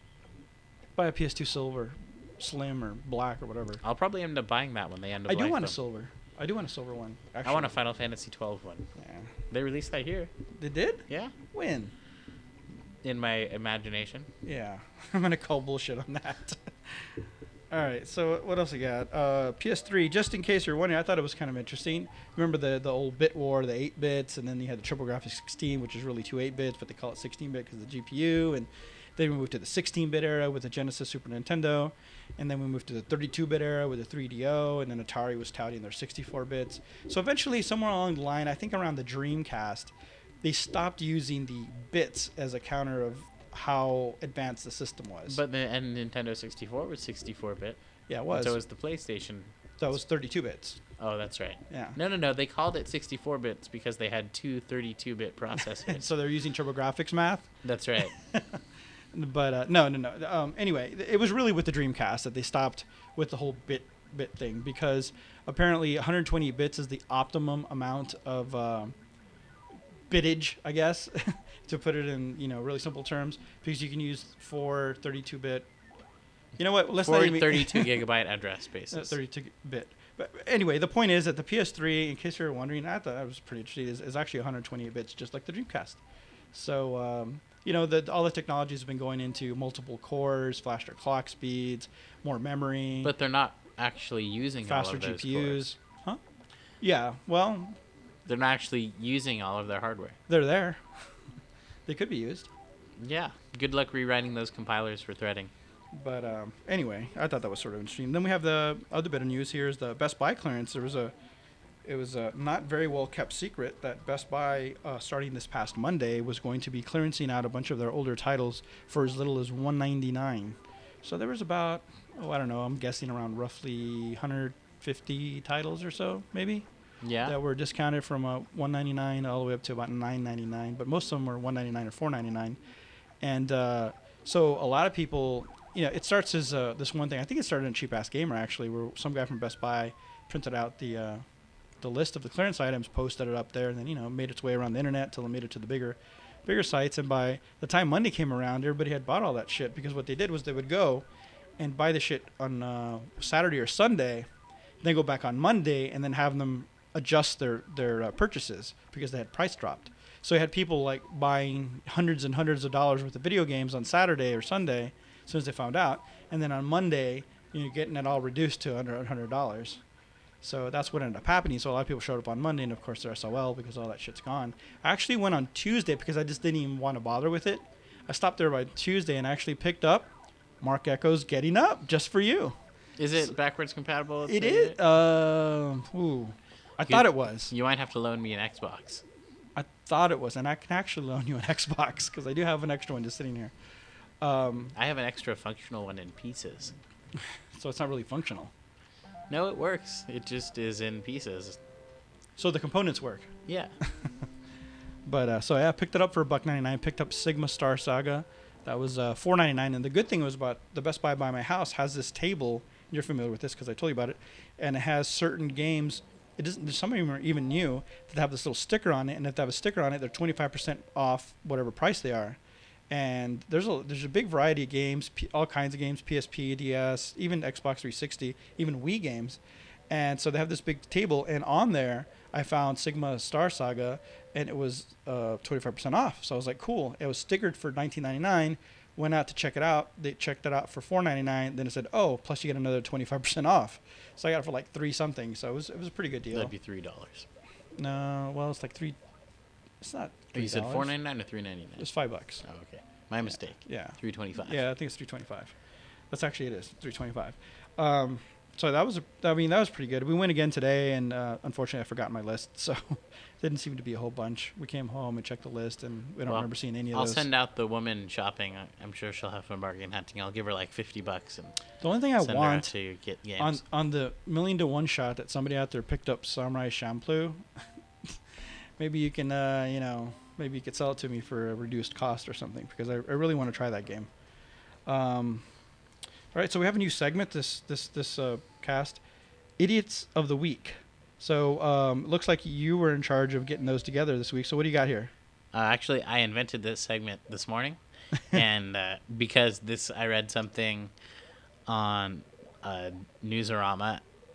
Buy a P S two Silver, Slim, or Black, or whatever. I'll probably end up buying that when they end up I do life want a them. silver. I do want a silver one. Actually. I want a Final Fantasy twelve one. Yeah. They released that here. They did? Yeah. When? In my imagination. Yeah. I'm going to call bullshit on that. All right. So what else I got? Uh, P S three, just in case you're wondering, I thought it was kind of interesting. Remember the, the old bit war, the eight bits, and then you had the TurboGrafx sixteen, which is really two eight bits, but they call it sixteen bit because of the G P U. And then we moved to the sixteen bit era with the Genesis, Super Nintendo. And then we moved to the thirty-two bit era with the three D O. And then Atari was touting their sixty-four bits. So eventually, somewhere along the line, I think around the Dreamcast, they stopped using the bits as a counter of how advanced the system was. But the and Nintendo sixty-four was sixty-four bit. yeah, it was. So was the PlayStation. That was thirty-two bits. Oh, that's right. Yeah. No, no, no. They called it sixty-four bits because they had two thirty-two bit processors. So they're using TurboGrafx math. That's right. But uh, no, no, no. Um, anyway, th- it was really with the Dreamcast that they stopped with the whole bit bit thing because apparently one hundred twenty bits is the optimum amount of uh, bitage, I guess, to put it in you know really simple terms, because you can use four thirty-two bit. You know what? Let's Four not even thirty-two gigabyte address uh, spaces. thirty-two bit. But anyway, the point is that the P S three, in case you were wondering, I thought that was pretty interesting, is, is actually one hundred twenty-eight bits, just like the Dreamcast. So, um, you know, the, all the technologies have been going into multiple cores, faster clock speeds, more memory, But they're not actually using faster all of those G P Us. cores. Huh? Yeah, well, They're not actually using all of their hardware. they're there. They could be used. Yeah. Good luck rewriting those compilers for threading. But um, anyway, I thought that was sort of interesting. Then we have the other bit of news here is the Best Buy clearance. There was a, it was a not very well kept secret that Best Buy, uh, starting this past Monday, was going to be clearancing out a bunch of their older titles for as little as one ninety-nine. So there was about, oh, I don't know, I'm guessing around roughly one hundred fifty titles or so, maybe, Yeah. that were discounted from uh, one ninety-nine all the way up to about nine ninety-nine. But most of them were one ninety-nine or four ninety-nine. And uh, so a lot of people, you know, it starts as uh, this one thing. I think it started in Cheap Ass Gamer, actually, where some guy from Best Buy printed out the uh, the list of the clearance items, posted it up there, and then, you know, made its way around the internet till it made it to the bigger bigger sites. And by the time Monday came around, everybody had bought all that shit, because what they did was they would go and buy the shit on uh, Saturday or Sunday, then go back on Monday, and then have them adjust their, their uh, purchases because they had price dropped. So you had people like buying hundreds and hundreds of dollars worth of video games on Saturday or Sunday as soon as they found out, and then on Monday, you know, getting it all reduced to under one hundred dollars. So that's what ended up happening. So a lot of people showed up on Monday, and of course they're S O L because all that shit's gone. I actually went on Tuesday because I just didn't even want to bother with it. I stopped there by Tuesday and actually picked up Mark Echo's Getting Up just for you. Is it backwards compatible? with It the- is. Uh, ooh, I You- thought it was. You might have to loan me an Xbox. I thought it was, and I can actually loan you an Xbox because I do have an extra one just sitting here. Um, I have an extra functional one in pieces. so it's not really functional. No, it works. It just is in pieces. So the components work. Yeah. But uh, so yeah, I picked it up for a buck ninety nine. Picked up Sigma Star Saga, that was uh, four ninety nine. And the good thing was about the Best Buy by my house has this table. You're familiar with this because I told you about it, and it has certain games. It doesn't. There's some of them are even new that have this little sticker on it, and if they have a sticker on it, they're twenty-five percent off whatever price they are. And there's a there's a big variety of games, P, all kinds of games, P S P, D S, even Xbox three sixty, even Wii games. And so they have this big table, and on there I found Sigma Star Saga, and it was uh, twenty-five percent off. So I was like, cool. It was stickered for nineteen ninety-nine. Went out to check it out. They checked it out for four ninety-nine. Then it said, oh, plus you get another twenty-five percent off. So I got it for like three something. So it was it was a pretty good deal. That'd be three dollars. No, well, it's like three. It's not. You said three dollars. four ninety nine or three ninety nine? It's five bucks. Oh, okay. My mistake. Yeah. Three twenty five. Yeah, I think it's three twenty-five. That's actually it is three twenty-five. Um, so that was, a, I mean, that was pretty good. We went again today, and uh, unfortunately, I forgot my list, so didn't seem to be a whole bunch. We came home and checked the list, and we don't Well, remember seeing any of I'll those. send out the woman shopping. I- I'm sure she'll have fun bargain hunting. I'll give her like fifty bucks and The only thing I send her out want to get games. on on the million to one shot that somebody out there picked up Samurai Champloo, maybe you can, uh, you know, maybe you could sell it to me for a reduced cost or something, because I, I really want to try that game. Um, All right, so we have a new segment this this this uh, cast, Idiots of the Week. So um, looks like you were in charge of getting those together this week. So what do you got here? Uh, actually, I invented this segment this morning, and uh, because this, I read something on uh, Newsarama.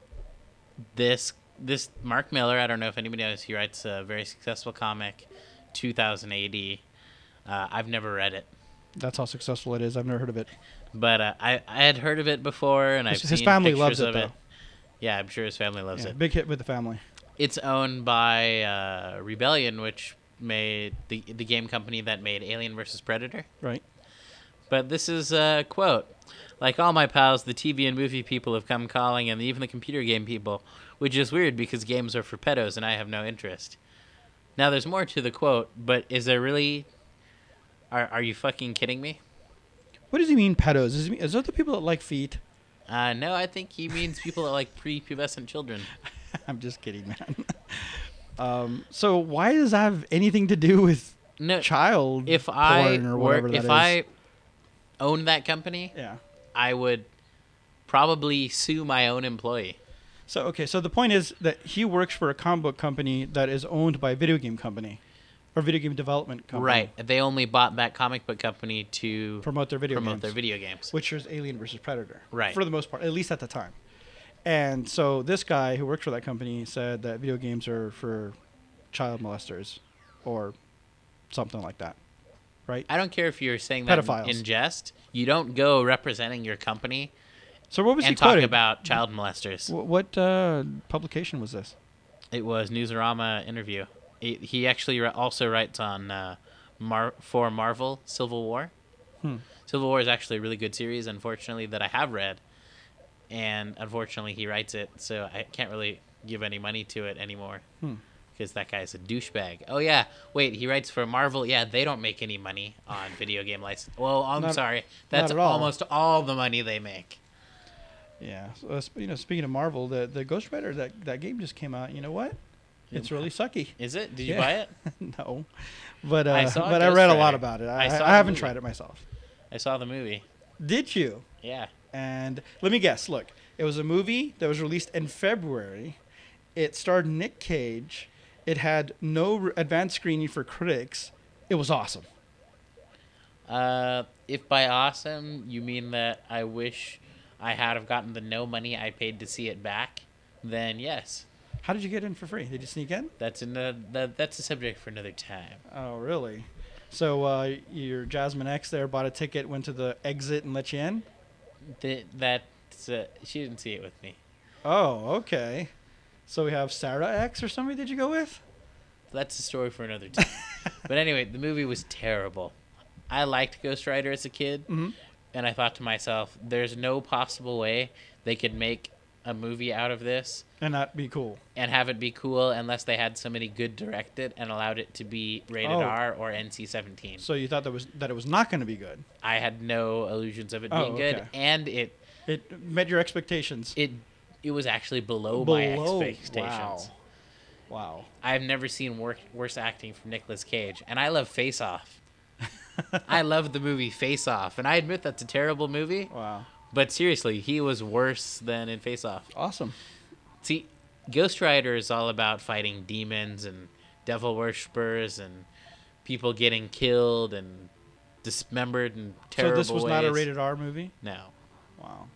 This this Mark Miller, I don't know if anybody knows, he writes a very successful comic, two thousand A D. Uh, I've never read it. That's how successful it is. I've never heard of it. But uh, I, I had heard of it before, and I've His, seen his family pictures loves it, of though. it. Yeah, I'm sure his family loves Yeah, it. big hit with the family. It's owned by uh, Rebellion, which made the the game company that made Alien versus Predator. Right. But this is a quote. Like all my pals, the T V and movie people have come calling, and even the computer game people, which is weird because games are for pedos and I have no interest. Now, there's more to the quote, but is there really... Are are you fucking kidding me? What does he mean, pedos? Is, he, is that the people that like feet? Uh, no, I think he means people that like prepubescent children. I'm just kidding, man. um, so why does that have anything to do with No, child if I porn or whatever were, that if is? I owned that company, Yeah. I would probably sue my own employee. So, okay, so the point is that he works for a comic book company that is owned by a video game company or video game development company. Right. They only bought that comic book company to Promote their video promote games. their video games. Which is Alien versus Predator. Right. For the most part, at least at the time. And so this guy who works for that company said that video games are for child molesters or something like that. Right? I don't care if you're saying that Pedophiles. in jest. You don't go representing your company So what was he and talk quoting? about child molesters. Wh- What uh, publication was this? It was Newsarama interview. He, he actually ri- also writes on uh, Mar- for Marvel Civil War. Hmm. Civil War is actually a really good series, unfortunately, that I have read. And unfortunately, he writes it, so I can't really give any money to it anymore. Hmm. Because that guy's a douchebag. Oh, yeah. Wait, he writes for Marvel. Yeah, they don't make any money on video game license. Well, I'm Not- sorry. That's not at all. almost all the money they make. Yeah. So, uh, sp- you know, speaking of Marvel, the the Ghost Rider that that game just came out. You know what? It's really sucky. Is it? Did you Yeah. buy it? No, but uh, I saw but I Ghost read a lot Rider. about it. I I, saw I, the haven't movie. tried it myself. I saw the movie. Did you? Yeah. And let me guess. Look, it was a movie that was released in February. It starred Nick Cage. It had no r- advanced screening for critics. It was awesome. Uh, if by awesome you mean that I wish I had have gotten the no money I paid to see it back, then yes. How did you get in for free? Did you sneak in? That's another, that, that's a subject for another time. Oh, really? So uh, your Jasmine X there bought a ticket, went to the exit, and let you in? Th- that's uh, she didn't see it with me. Oh, okay. So we have Sarah X or somebody did you go with? That's a story for another time. But anyway, the movie was terrible. I liked Ghost Rider as a kid, Mm-hmm. and I thought to myself, there's no possible way they could make a movie out of this And not be cool. and have it be cool unless they had somebody good direct it and allowed it to be rated Oh. R or N C seventeen. So you thought that was that it was not going to be good. I had no illusions of it Oh, being good, okay. and it It met your expectations. it it was actually below, my Below- expectations. Wow. Wow. I've never seen wor- worse acting from Nicolas Cage, and I love Face Off. I love the movie Face Off, and I admit that's a terrible movie, Wow. but seriously, he was worse than in Face Off. Awesome. See, Ghost Rider is all about fighting demons and devil worshippers and people getting killed and dismembered in terrible ways. So this was not a rated R movie? No. Wow.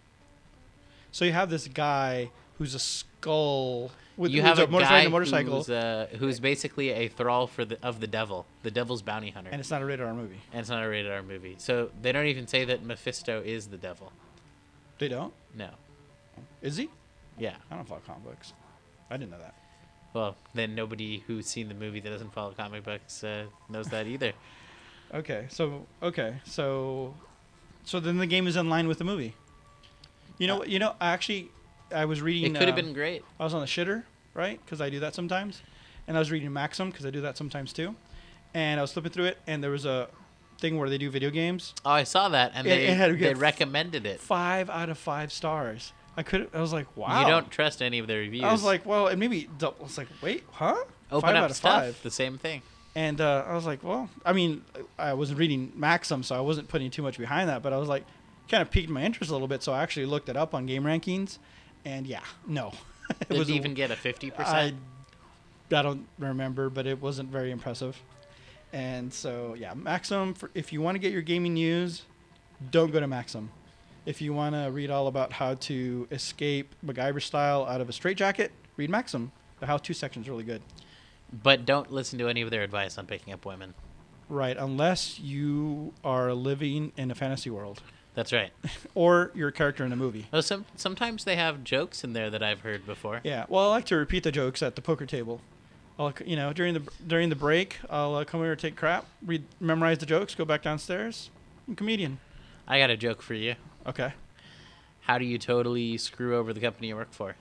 So you have this guy who's a skull with You who's have a a motorcycle, guy and a motorcycle who's, uh, who's basically a thrall for the of the devil, the devil's bounty hunter, and it's not a rated R movie. and it's not a rated R movie. So they don't even say that Mephisto is the devil. They don't? No. Is he? Yeah. I don't follow comic books. I didn't know that. Well, then nobody who's seen the movie that doesn't follow comic books uh, knows that either. Okay. So okay. So so then the game is in line with the movie. You know Uh, what? You know, actually, I was reading. It could have um, been great. I was on the shitter, right? Because I do that sometimes. And I was reading Maxim because I do that sometimes too. And I was flipping through it, and there was a thing where they do video games. Oh, I saw that, and It- they it had to they get recommended it. Five out of five stars. I could. I was like, wow. You don't trust any of their reviews. I was like, well, and maybe dou- I was like, wait, huh? open five up out of stuff. five. The same thing. And uh, I was like, well, I mean, I wasn't reading Maxim, so I wasn't putting too much behind that. But I was like, kind of piqued my interest a little bit, so I actually looked it up on Game Rankings, and yeah, no. it Did was it a- even get a fifty I, percent? I don't remember, but it wasn't very impressive. And so, yeah, Maxim, for, if you want to get your gaming news, don't go to Maxim. If you want to read all about how to escape MacGyver style out of a straitjacket, read Maxim. The how-to section is really good. But don't listen to any of their advice on picking up women. Right, unless you are living in a fantasy world. That's right. Or you're a character in a movie. Oh, some sometimes they have jokes in there that I've heard before. Yeah, well, I like to repeat the jokes at the poker table. I'll, you know, during the during the break, I'll uh, come over, take crap, read, memorize the jokes, go back downstairs. I'm a comedian. I got a joke for you. Okay. How do you totally screw over the company you work for?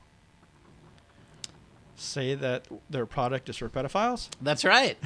Say that their product is for pedophiles. That's right.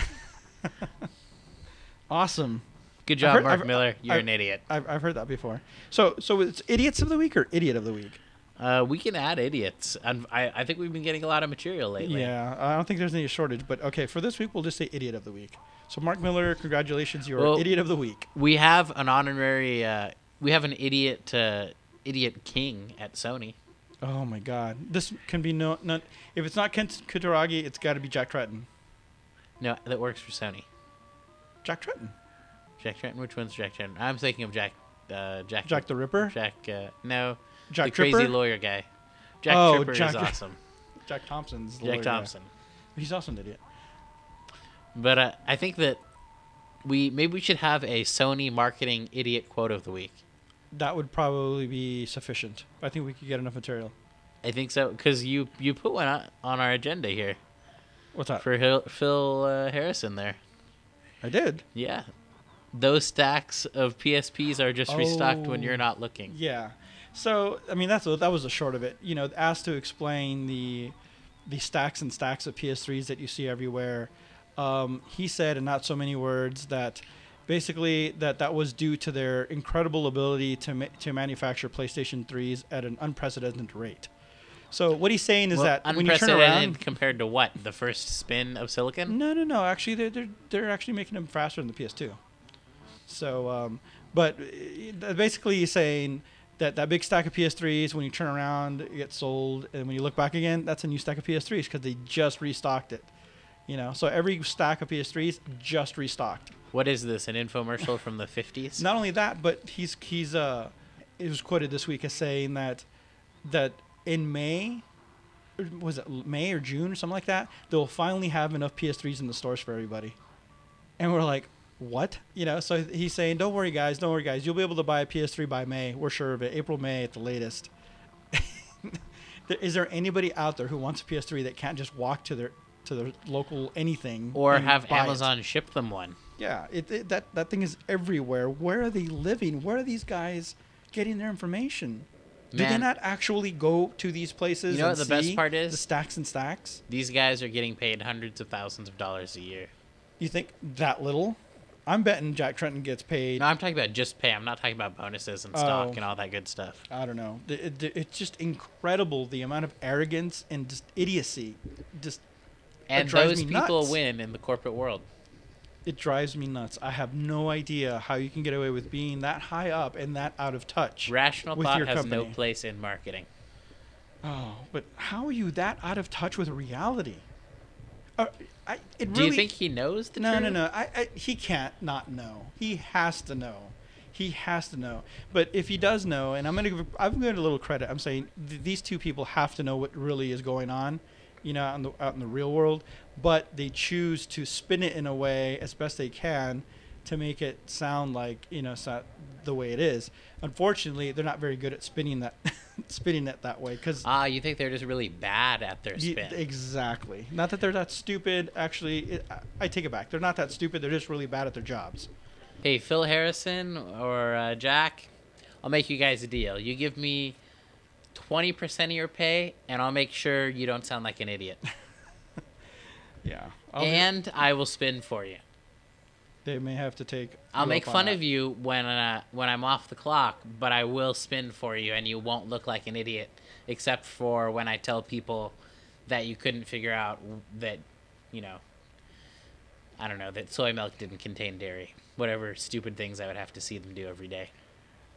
Awesome. Good I've job, heard- Mark I've- Miller. You're I've- an idiot. I've I've heard that before. So so it's idiots of the week or idiot of the week. Uh, we can add idiots. And I, I think we've been getting a lot of material lately. Yeah, I don't think there's any shortage, but okay, for this week we'll just say idiot of the week. So Mark Miller, congratulations, you're Well- idiot of the week. We have an honorary. Uh, we have an idiot. Uh, idiot king at Sony. Oh my God, this can be no not if it's not Kent Kutaragi, it's got to be Jack Tretton. No, that works for Sony. Jack Tretton. Jack Trenton. Which one's Jack Trenton? I'm thinking of Jack. Uh, Jack. Jack the Ripper. Jack. Uh, no. Jack the crazy Tripper? lawyer guy. Jack Oh, Tripper Jack- is awesome. Jack Thompson's. the Jack lawyer guy. Thompson. He's also an idiot. But uh, I think that we maybe we should have a Sony marketing idiot quote of the week. That would probably be sufficient. I think we could get enough material. I think so because you you put one on on our agenda here What's that? for Hil- Phil uh, Harrison there. I did. Yeah, those stacks of P S Ps are just restocked when Oh. you're not looking. Yeah. So I mean that's that was the short of it. You know, asked to explain the the stacks and stacks of P S threes that you see everywhere. Um, he said in not so many words that basically that that was due to their incredible ability to ma- to manufacture PlayStation threes at an unprecedented rate. So what he's saying is Well, that when you turn unprecedented around, compared to what? The first spin of silicon? no, no, no. Actually, they're they're, they're actually making them faster than the P S two. So, um, but uh, basically, he's saying that that big stack of P S threes, when you turn around, it gets sold, and when you look back again, that's a new stack of P S threes because they just restocked it. You know, so every stack of P S threes just restocked. What is this? An infomercial from the fifties? Not only that, but he's he's uh, it was quoted this week as saying that that in May, or was it May or June or something like that, they'll finally have enough P S threes in the stores for everybody. And we're like, what? You know, so he's saying, don't worry, guys, don't worry, guys. You'll be able to buy a P S three by May. We're sure of it. April, May at the latest. Is there anybody out there who wants a P S three that can't just walk to their to their local anything Or and have buy it? Amazon ship them one? Yeah, it, it, that that thing is everywhere. Where are they living? Where are these guys getting their information? Do they Man. not actually go to these places? You know and what the best see part is? the stacks and stacks. These guys are getting paid hundreds of thousands of dollars a year. You think that little? I'm betting Jack Trenton gets paid. No, I'm talking about just pay. I'm not talking about bonuses and stock Oh. and all that good stuff. I don't know. It- it- it's just incredible the amount of arrogance and just idiocy. Just And drives those me people nuts. win in the corporate world. it drives me nuts. I have no idea how you can get away with being that high up and that out of touch. Rational with thought your has no company. place in marketing. Oh, but how are you that out of touch with reality? Uh, I, it Do really, you think he knows the no, truth? no, no. I, I, he can't not know. He has to know. He has to know. But if he does know, and I'm gonna give, I'm gonna give a little credit. I'm saying th- these two people have to know what really is going on, you know, out in the out in the real world. But they choose to spin it in a way as best they can to make it sound like, you know, so the way it is. Unfortunately, they're not very good at spinning that, spinning it that way because. Ah, you think they're just really bad at their Ye- spin. Exactly. Not that they're that stupid. Actually, it, I, I take it back. They're not that stupid. They're just really bad at their jobs. Hey, Phil Harrison or uh, Jack, I'll make you guys a deal. You give me twenty percent of your pay, and I'll make sure you don't sound like an idiot. Yeah. I'll do- and I will spin for you. they may have to take. I'll you make up on fun that. of you when uh, when I'm off the clock, but I will spin for you, and you won't look like an idiot, except for when I tell people that you couldn't figure out that, you know, I don't know, that soy milk didn't contain dairy. Whatever stupid things I would have to see them do every day.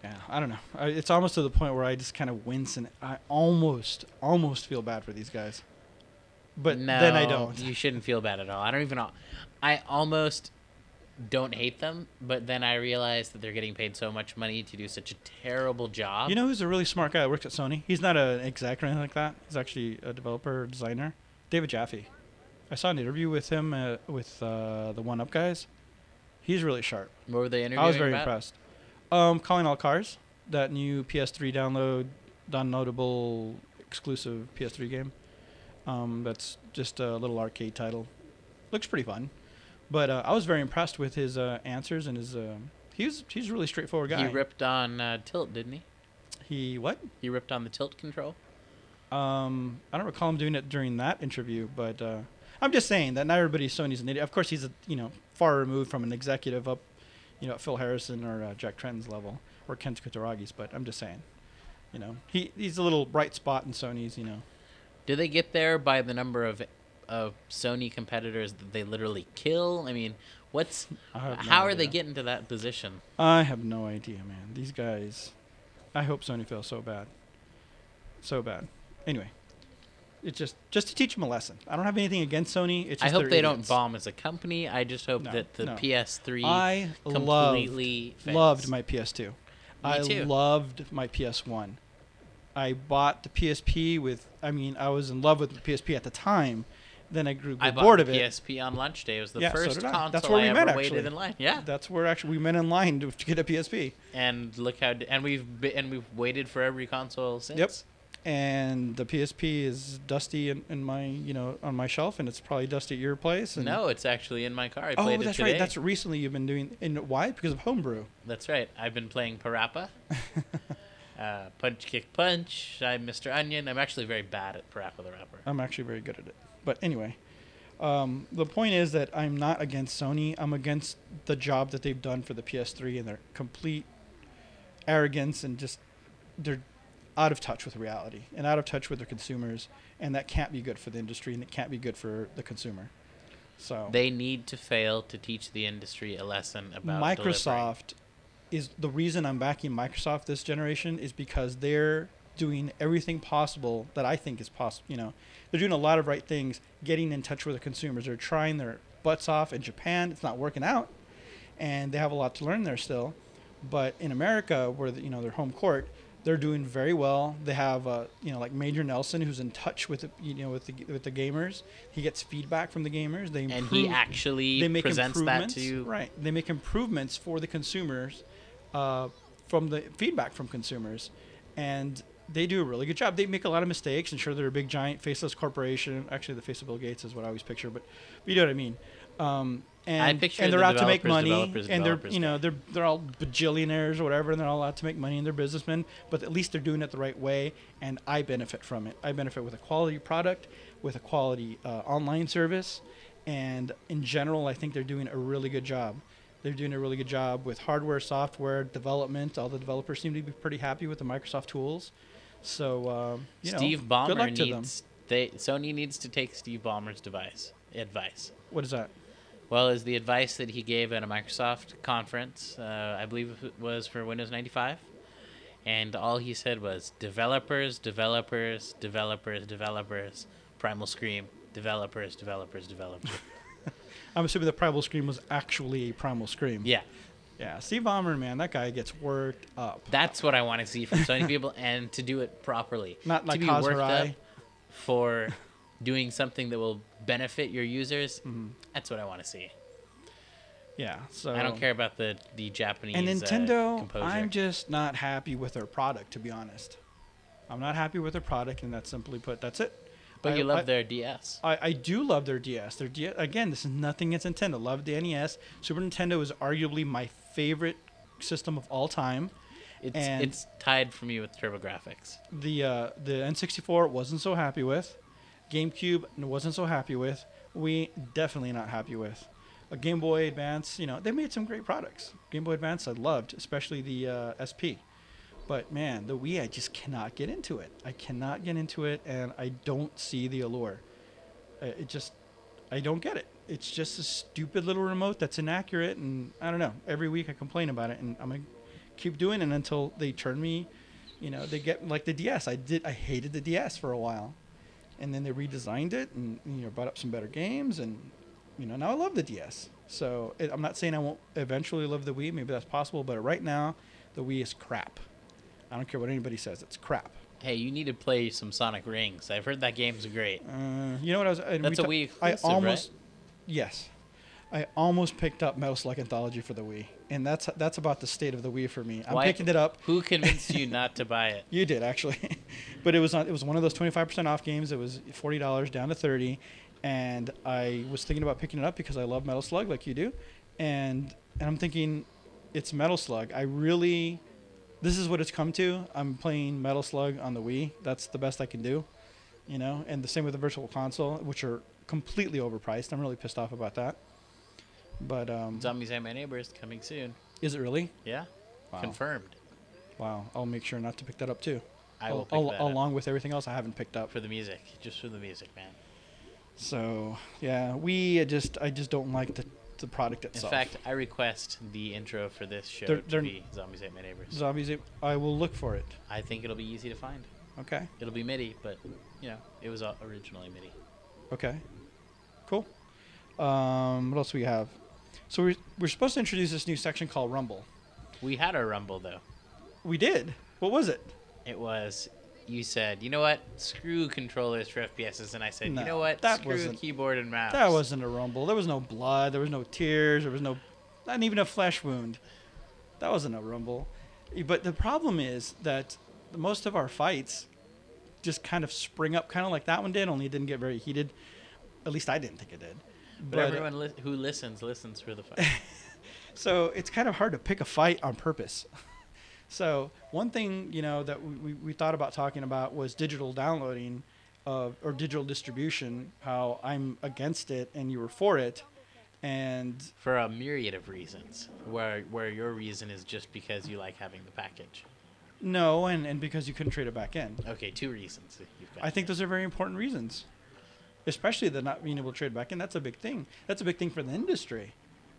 Yeah, I don't know. I, it's almost to the point where I just kind of wince and I almost, almost feel bad for these guys. But No, then I don't. you shouldn't feel bad at all. I don't even know. I almost don't hate them, but then I realize that they're getting paid so much money to do such a terrible job. You know who's a really smart guy that works at Sony? He's not an exec or anything like that. He's actually a developer, designer. David Jaffe. I saw an interview with him uh, with uh, the One Up guys. He's really sharp. What were they interviewing I was very about? impressed. Um, Calling All Cars, that new P S three download, downloadable exclusive P S three game. Um, that's just a little arcade title. Looks pretty fun. But uh, I was very impressed with his uh, answers and his. Uh, he's he's a really straightforward guy. He ripped on uh, tilt, didn't he? He what? He ripped on the tilt control. Um, I don't recall him doing it during that interview, but uh, I'm just saying that not everybody Sony's an idiot. Of course, he's a, you know far removed from an executive up, you know, at Phil Harrison or uh, Jack Trenton's level or Kent Kutaragi's. But I'm just saying, you know, he he's a little bright spot in Sony's. You know, Do they get there by the number of of Sony competitors that they literally kill? I mean, what's I have no how are they idea. getting to that position? I have no idea, man. These guys. I hope Sony fails so bad. So bad. Anyway, it's just just to teach them a lesson. I don't have anything against Sony. It's I just hope they're they idiots. don't bomb as a company. I just hope No, that the no. P S three I completely loved, fails. loved my P S two. I too. loved my P S one. I bought the P S P with. I mean, I was in love with the P S P at the time. Then I grew, grew I bought bored the of it. P S P on launch day. It was the Yeah, so first did I. console That's where I we ever met, waited actually. in line. Yeah, That's where actually we met in line to, to get a P S P. and look how d- and we've be, and we've waited for every console since. Yep. And the P S P is dusty in, in my, you know, on my shelf, and it's probably dusty at your place. And No, it's actually in my car. I oh, played that's it today. right. That's what recently you've been doing. And why? Because of Homebrew. That's right. I've been playing Parappa. uh, punch, kick, punch. I'm Mister Onion. I'm actually very bad at Parappa the Rapper. I'm actually very good at it. But anyway, um, the point is that I'm not against Sony. I'm against the job that they've done for the P S three and their complete arrogance and just they're out of touch with reality and out of touch with their consumers, and that can't be good for the industry and it can't be good for the consumer. So They need to fail to teach the industry a lesson about Microsoft is the reason I'm backing Microsoft this generation is because they're doing everything possible that I think is possible. You know, they're doing a lot of right things, getting in touch with the consumers. They're trying their butts off in Japan. It's not working out, and they have a lot to learn there still. But in America, where the, you know their home court, they're doing very well. They have uh, you know like Major Nelson, who's in touch with the, you know with the with the gamers. He gets feedback from the gamers. They And improve, he actually they make presents that improvements, to... right. They make improvements for the consumers uh, from the feedback from consumers, and they do a really good job. They make a lot of mistakes, and sure, they're a big giant faceless corporation. Actually, the face of Bill Gates is what I always picture, but, but you know what I mean. Um, and I picture and they're the out to make developers, money, developers, and they're developers you know guy. they're they're all bajillionaires or whatever, and they're all out to make money, and they're businessmen. But at least they're doing it the right way, and I benefit from it. I benefit with a quality product, with a quality uh, online service, and in general, I think they're doing a really good job. They're doing a really good job with hardware, software, development. All the developers seem to be pretty happy with the Microsoft tools. So, um, you Steve know, good Ballmer luck to them. needs... They, Sony needs to take Steve Ballmer's device advice. What is that? Well, is the advice that he gave at a Microsoft conference, uh, I believe it was for Windows ninety-five. And all he said was, developers, developers, developers, developers, Primal Scream, developers, developers, developers. I'm assuming the Primal Scream was actually a Primal Scream. Yeah, Yeah, Steve Ballmer, man, that guy gets worked up. that's what I want to see from Sony people, and to do it properly. Not like to be worked Hazurai. up for doing something that will benefit your users. Mhm. That's what I want to see. Yeah, so I don't care about the, the Japanese And uh, Nintendo, composure. I'm just not happy with their product, to be honest. I'm not happy with their product, and that's simply put. That's it. but I- you love I- their D S. I, I do love their D S. Their D S, again, this is nothing against Nintendo. Love the N E S. Super Nintendo is arguably my favorite system of all time. It's and- it's tied for me with TurboGrafx. The uh, the N sixty-four wasn't so happy with. GameCube wasn't so happy with. Wii definitely not happy with. A Game Boy Advance, you know, they made some great products. Game Boy Advance I loved, especially the uh, S P. But man, the Wii, I just cannot get into it. I cannot get into it, and I don't see the allure. Uh, It just, I don't get it. It's just a stupid little remote that's inaccurate, and I don't know. Every week I complain about it, and I'm gonna keep doing it until they turn me, you know, they get like the D S. I did. I hated the D S for a while, and then they redesigned it and you know brought up some better games, and you know now I love the D S. So it, I'm not saying I won't eventually love the Wii. Maybe that's possible, but right now, the Wii is crap. I don't care what anybody says. It's crap. Hey, you need to play some Sonic Rings. I've heard that game's great. Uh, you know what I was? and That's we a ta- Wii I exclusive, almost, right? yes, I almost picked up Metal Slug Anthology for the Wii, and that's that's about the state of the Wii for me. I'm Why- picking it up. Who convinced you not to buy it? You did actually, but it was on, it was one of those twenty-five percent off games. It was forty dollars down to thirty, and I was thinking about picking it up because I love Metal Slug like you do, and and I'm thinking, it's Metal Slug. I really, this is what it's come to. I'm playing Metal Slug on the Wii. That's the best I can do, you know. And the same with the Virtual Console, which are completely overpriced. I'm really pissed off about that. But um, Zombies Ate My Neighbors coming soon. is it really? Yeah, Wow. confirmed. Wow. I'll make sure not to pick that up too. I will Al- pick al- that up along with everything else I haven't picked up. for the music, just for the music, man. So yeah, we I just I just don't like the the product In itself. fact, I request the intro for this show They're- to they're- be Zombies Ate My Neighbors. Zombies. I will look for it. I think it'll be easy to find. Okay. It'll be MIDI, but you know, it was uh, originally MIDI. Okay. Cool. Um, what else do we have? So we're we're supposed to introduce this new section called Rumble. We had our Rumble though. We did. What was it? It was, you said, you know what? Screw controllers for F P Ss, and I said, No, you know what? that Screw wasn't- keyboard and mouse. That wasn't a Rumble. There was no blood. There was no tears. There was no, not even a flesh wound. That wasn't a Rumble. But the problem is that most of our fights just kind of spring up, kind of like that one did. Only it didn't get very heated. At least I didn't think it did. But, everyone li- who listens listens for the fight. So it's kind of hard to pick a fight on purpose. So one thing, you know, that we, we, we thought about talking about was digital downloading uh, or digital distribution, how I'm against it and you were for it. And For a myriad of reasons, where where your reason is just because you like having the package. no, and, and because you couldn't trade it back in. Okay, two reasons that you've got. I think those are very important reasons, especially the not being able to trade back in. That's a big thing. That's a big thing for the industry,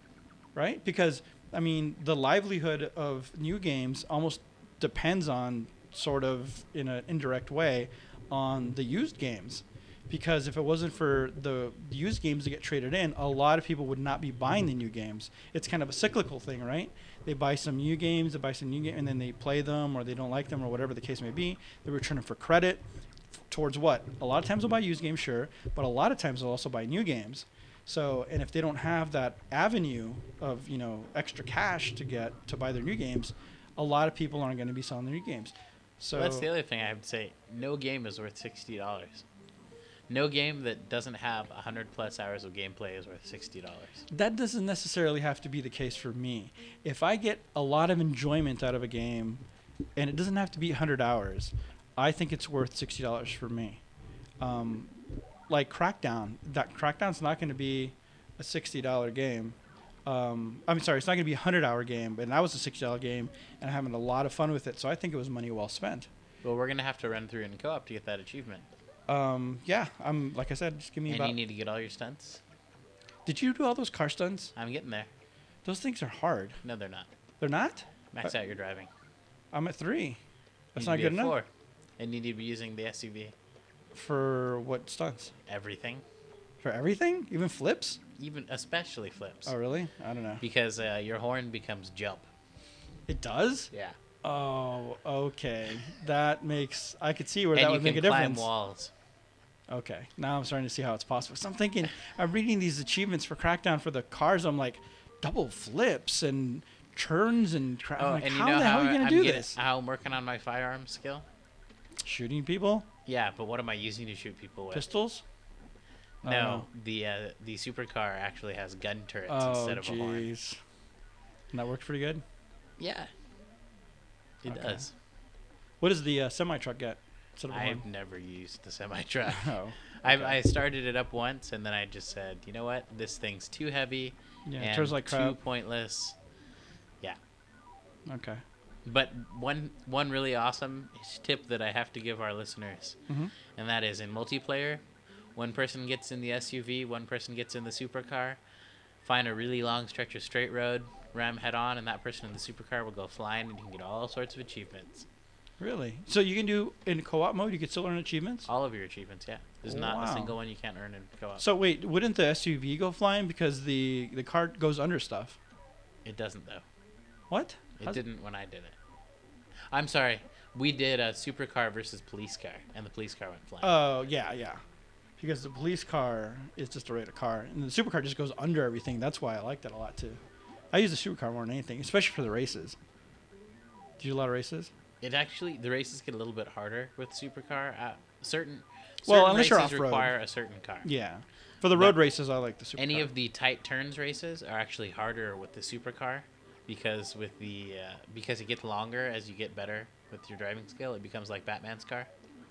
right? Because I mean, the livelihood of new games almost depends on, sort of in an indirect way, on the used games. Because if it wasn't for the used games that get traded in, a lot of people would not be buying the new games. It's kind of a cyclical thing, right? They buy some new games, they buy some new games, and then they play them, or they don't like them, or whatever the case may be. They return them for credit. Towards what? A lot of times they'll buy used games, sure, but a lot of times they'll also buy new games. So, and if they don't have that avenue of, you know, extra cash to get to buy their new games, a lot of people aren't going to be selling their new games. So Well, that's the other thing I have to say. No game is worth sixty dollars. No game that doesn't have one hundred plus hours of gameplay is worth sixty dollars. that doesn't necessarily have to be the case for me. If I get a lot of enjoyment out of a game, and it doesn't have to be one hundred hours, I think it's worth sixty dollars for me. Um, like Crackdown, that Crackdown's not going to be a sixty dollars game. Um, I'm sorry, it's not going to be a one hundred hour game, and that was a sixty dollars game, and I'm having a lot of fun with it, so I think it was money well spent. Well, we're going to have to run through in co-op to get that achievement. Um, yeah, I'm like I said, just give me And about. you need to get all your stunts. Did you do all those car stunts? I'm getting there. Those things are hard. No, they're not. They're not? Max Uh, out your driving. I'm at three. That's You not need to good be at enough. Four. And you need to be using the S U V. For what stunts? Everything. For everything? Even flips? Even especially flips. Oh, really? I don't know. Because uh, your horn becomes jump. It does? Yeah. Oh, okay. That makes. I could see where And that you would make can a climb difference. walls. Okay. Now I'm starting to see how it's possible. So I'm thinking, I'm reading these achievements for Crackdown for the cars. I'm like, double flips and turns and. Cra- Oh, I'm like, and you how know the how hell are you going I'm to do getting- this? how I'm working on my firearm skill? Shooting people? Yeah, but what am I using to shoot people with? Pistols? No, the uh, the supercar actually has gun turrets Oh, instead of a horn. jeez. And that worked pretty good? Yeah, it Okay. does. What does the uh, semi truck get? Instead of a I've horn? never used the semi truck. Oh. I okay. I started it up once and then I just said, you know what, this thing's too heavy Yeah, it and turns like too crap. pointless. Yeah, Okay. but one one really awesome tip that I have to give our listeners, Mm-hmm. and that is in multiplayer, one person gets in the S U V, one person gets in the supercar. Find a really long stretch of straight road, ram head on, and that person in the supercar will go flying, and you can get all sorts of achievements. Really? So you can do in co-op mode. You can still earn achievements. All of your achievements, yeah. There's not Wow. a single one you can't earn in co-op. So wait, wouldn't the S U V go flying because the the cart goes under stuff? It doesn't though. What? It How's- didn't when I did it. I'm sorry. We did a supercar versus police car, and the police car went flying. Oh yeah, yeah. Because the police car is just a regular car, and the supercar just goes under everything. That's why I like that a lot too. I use the supercar more than anything, especially for the races. Do you do a lot of races? It actually, the races get a little bit harder with supercar. Uh, certain, Well, certain unless you're races off-road. require a certain car. Yeah. For the road But races, I like the supercar. Any of the tight turns races are actually harder with the supercar because with the uh, because it gets longer as you get better with your driving skill. It becomes like Batman's car.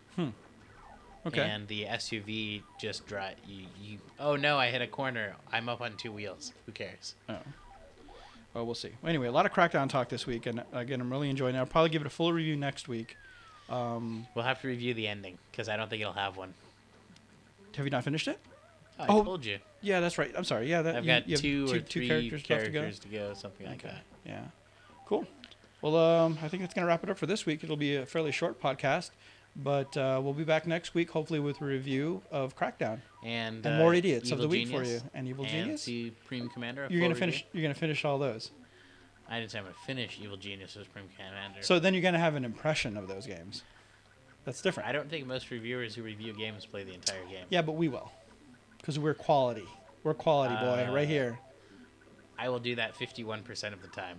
Okay. And the S U V just drive you, you. Oh no! I hit a corner. I'm up on two wheels. Who cares? Oh. Well, we'll see. Anyway, a lot of Crackdown talk this week, and again, I'm really enjoying it. I'll probably give it a full review next week. Um, We'll have to review the ending because I don't think it'll have one. have you not finished it? Oh, I Oh, told you. Yeah, that's right. I'm sorry. Yeah, that I've you, got you have two, or two three characters, characters, left to go. to go, something like Okay. that. Yeah. Cool. Well, um, I think that's going to wrap it up for this week. It'll be a fairly short podcast, but uh, we'll be back next week, hopefully with a review of Crackdown And, and uh, more idiots of Evil the week for Genius you. And Evil and Genius. Supreme Commander. a You're full gonna finish. review. You're gonna finish all those. I didn't say I'm gonna finish Evil Genius or Supreme Commander. So then you're gonna have an impression of those games. That's different. I don't think most reviewers who review games play the entire game. Yeah, but we will, because we're quality. We're quality, boy, Uh, right here. I will do that fifty-one percent of the time.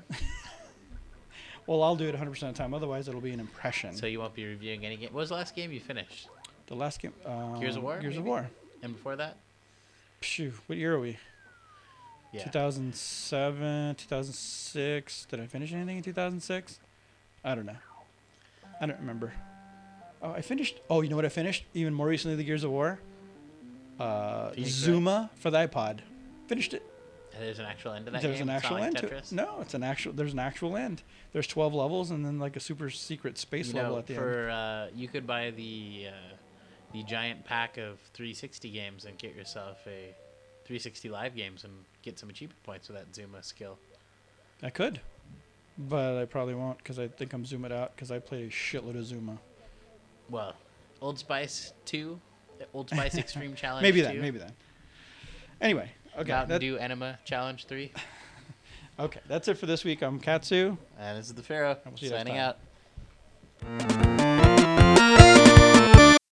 Well, I'll do it one hundred percent of the time. Otherwise, it'll be an impression. So you won't be reviewing any game. What was the last game you finished? The last game. Um, Gears of War, Gears of maybe? War. And before that? Phew, what year are we? Yeah. two thousand seven, two thousand six. Did I finish anything in two thousand six? I don't know. I don't remember. Oh, I finished. Oh, you know what I finished? Even more recently, the Gears of War. Uh, Phoenix Wright? Zuma for the iPod. Finished it. There's an actual end to that There's game. an It's not actual like end to Tetris? it. No, it's an actual. There's an actual end. There's twelve levels and then like a super secret space You level know, at the end. for uh, you could buy the uh, the giant pack of three sixty games and get yourself a three sixty live games and get some achievement points with that Zuma skill. I could, but I probably won't because I think I'm zoomed out because I played a shitload of Zuma. Well, Old Spice two, Old Spice Extreme Challenge. Maybe two, then. Maybe then. Anyway, okay. Mountain That, Dew Enema Challenge three. okay, that's it for this week. I'm Katsu. And this is the Pharaoh And we'll see you next signing time. out.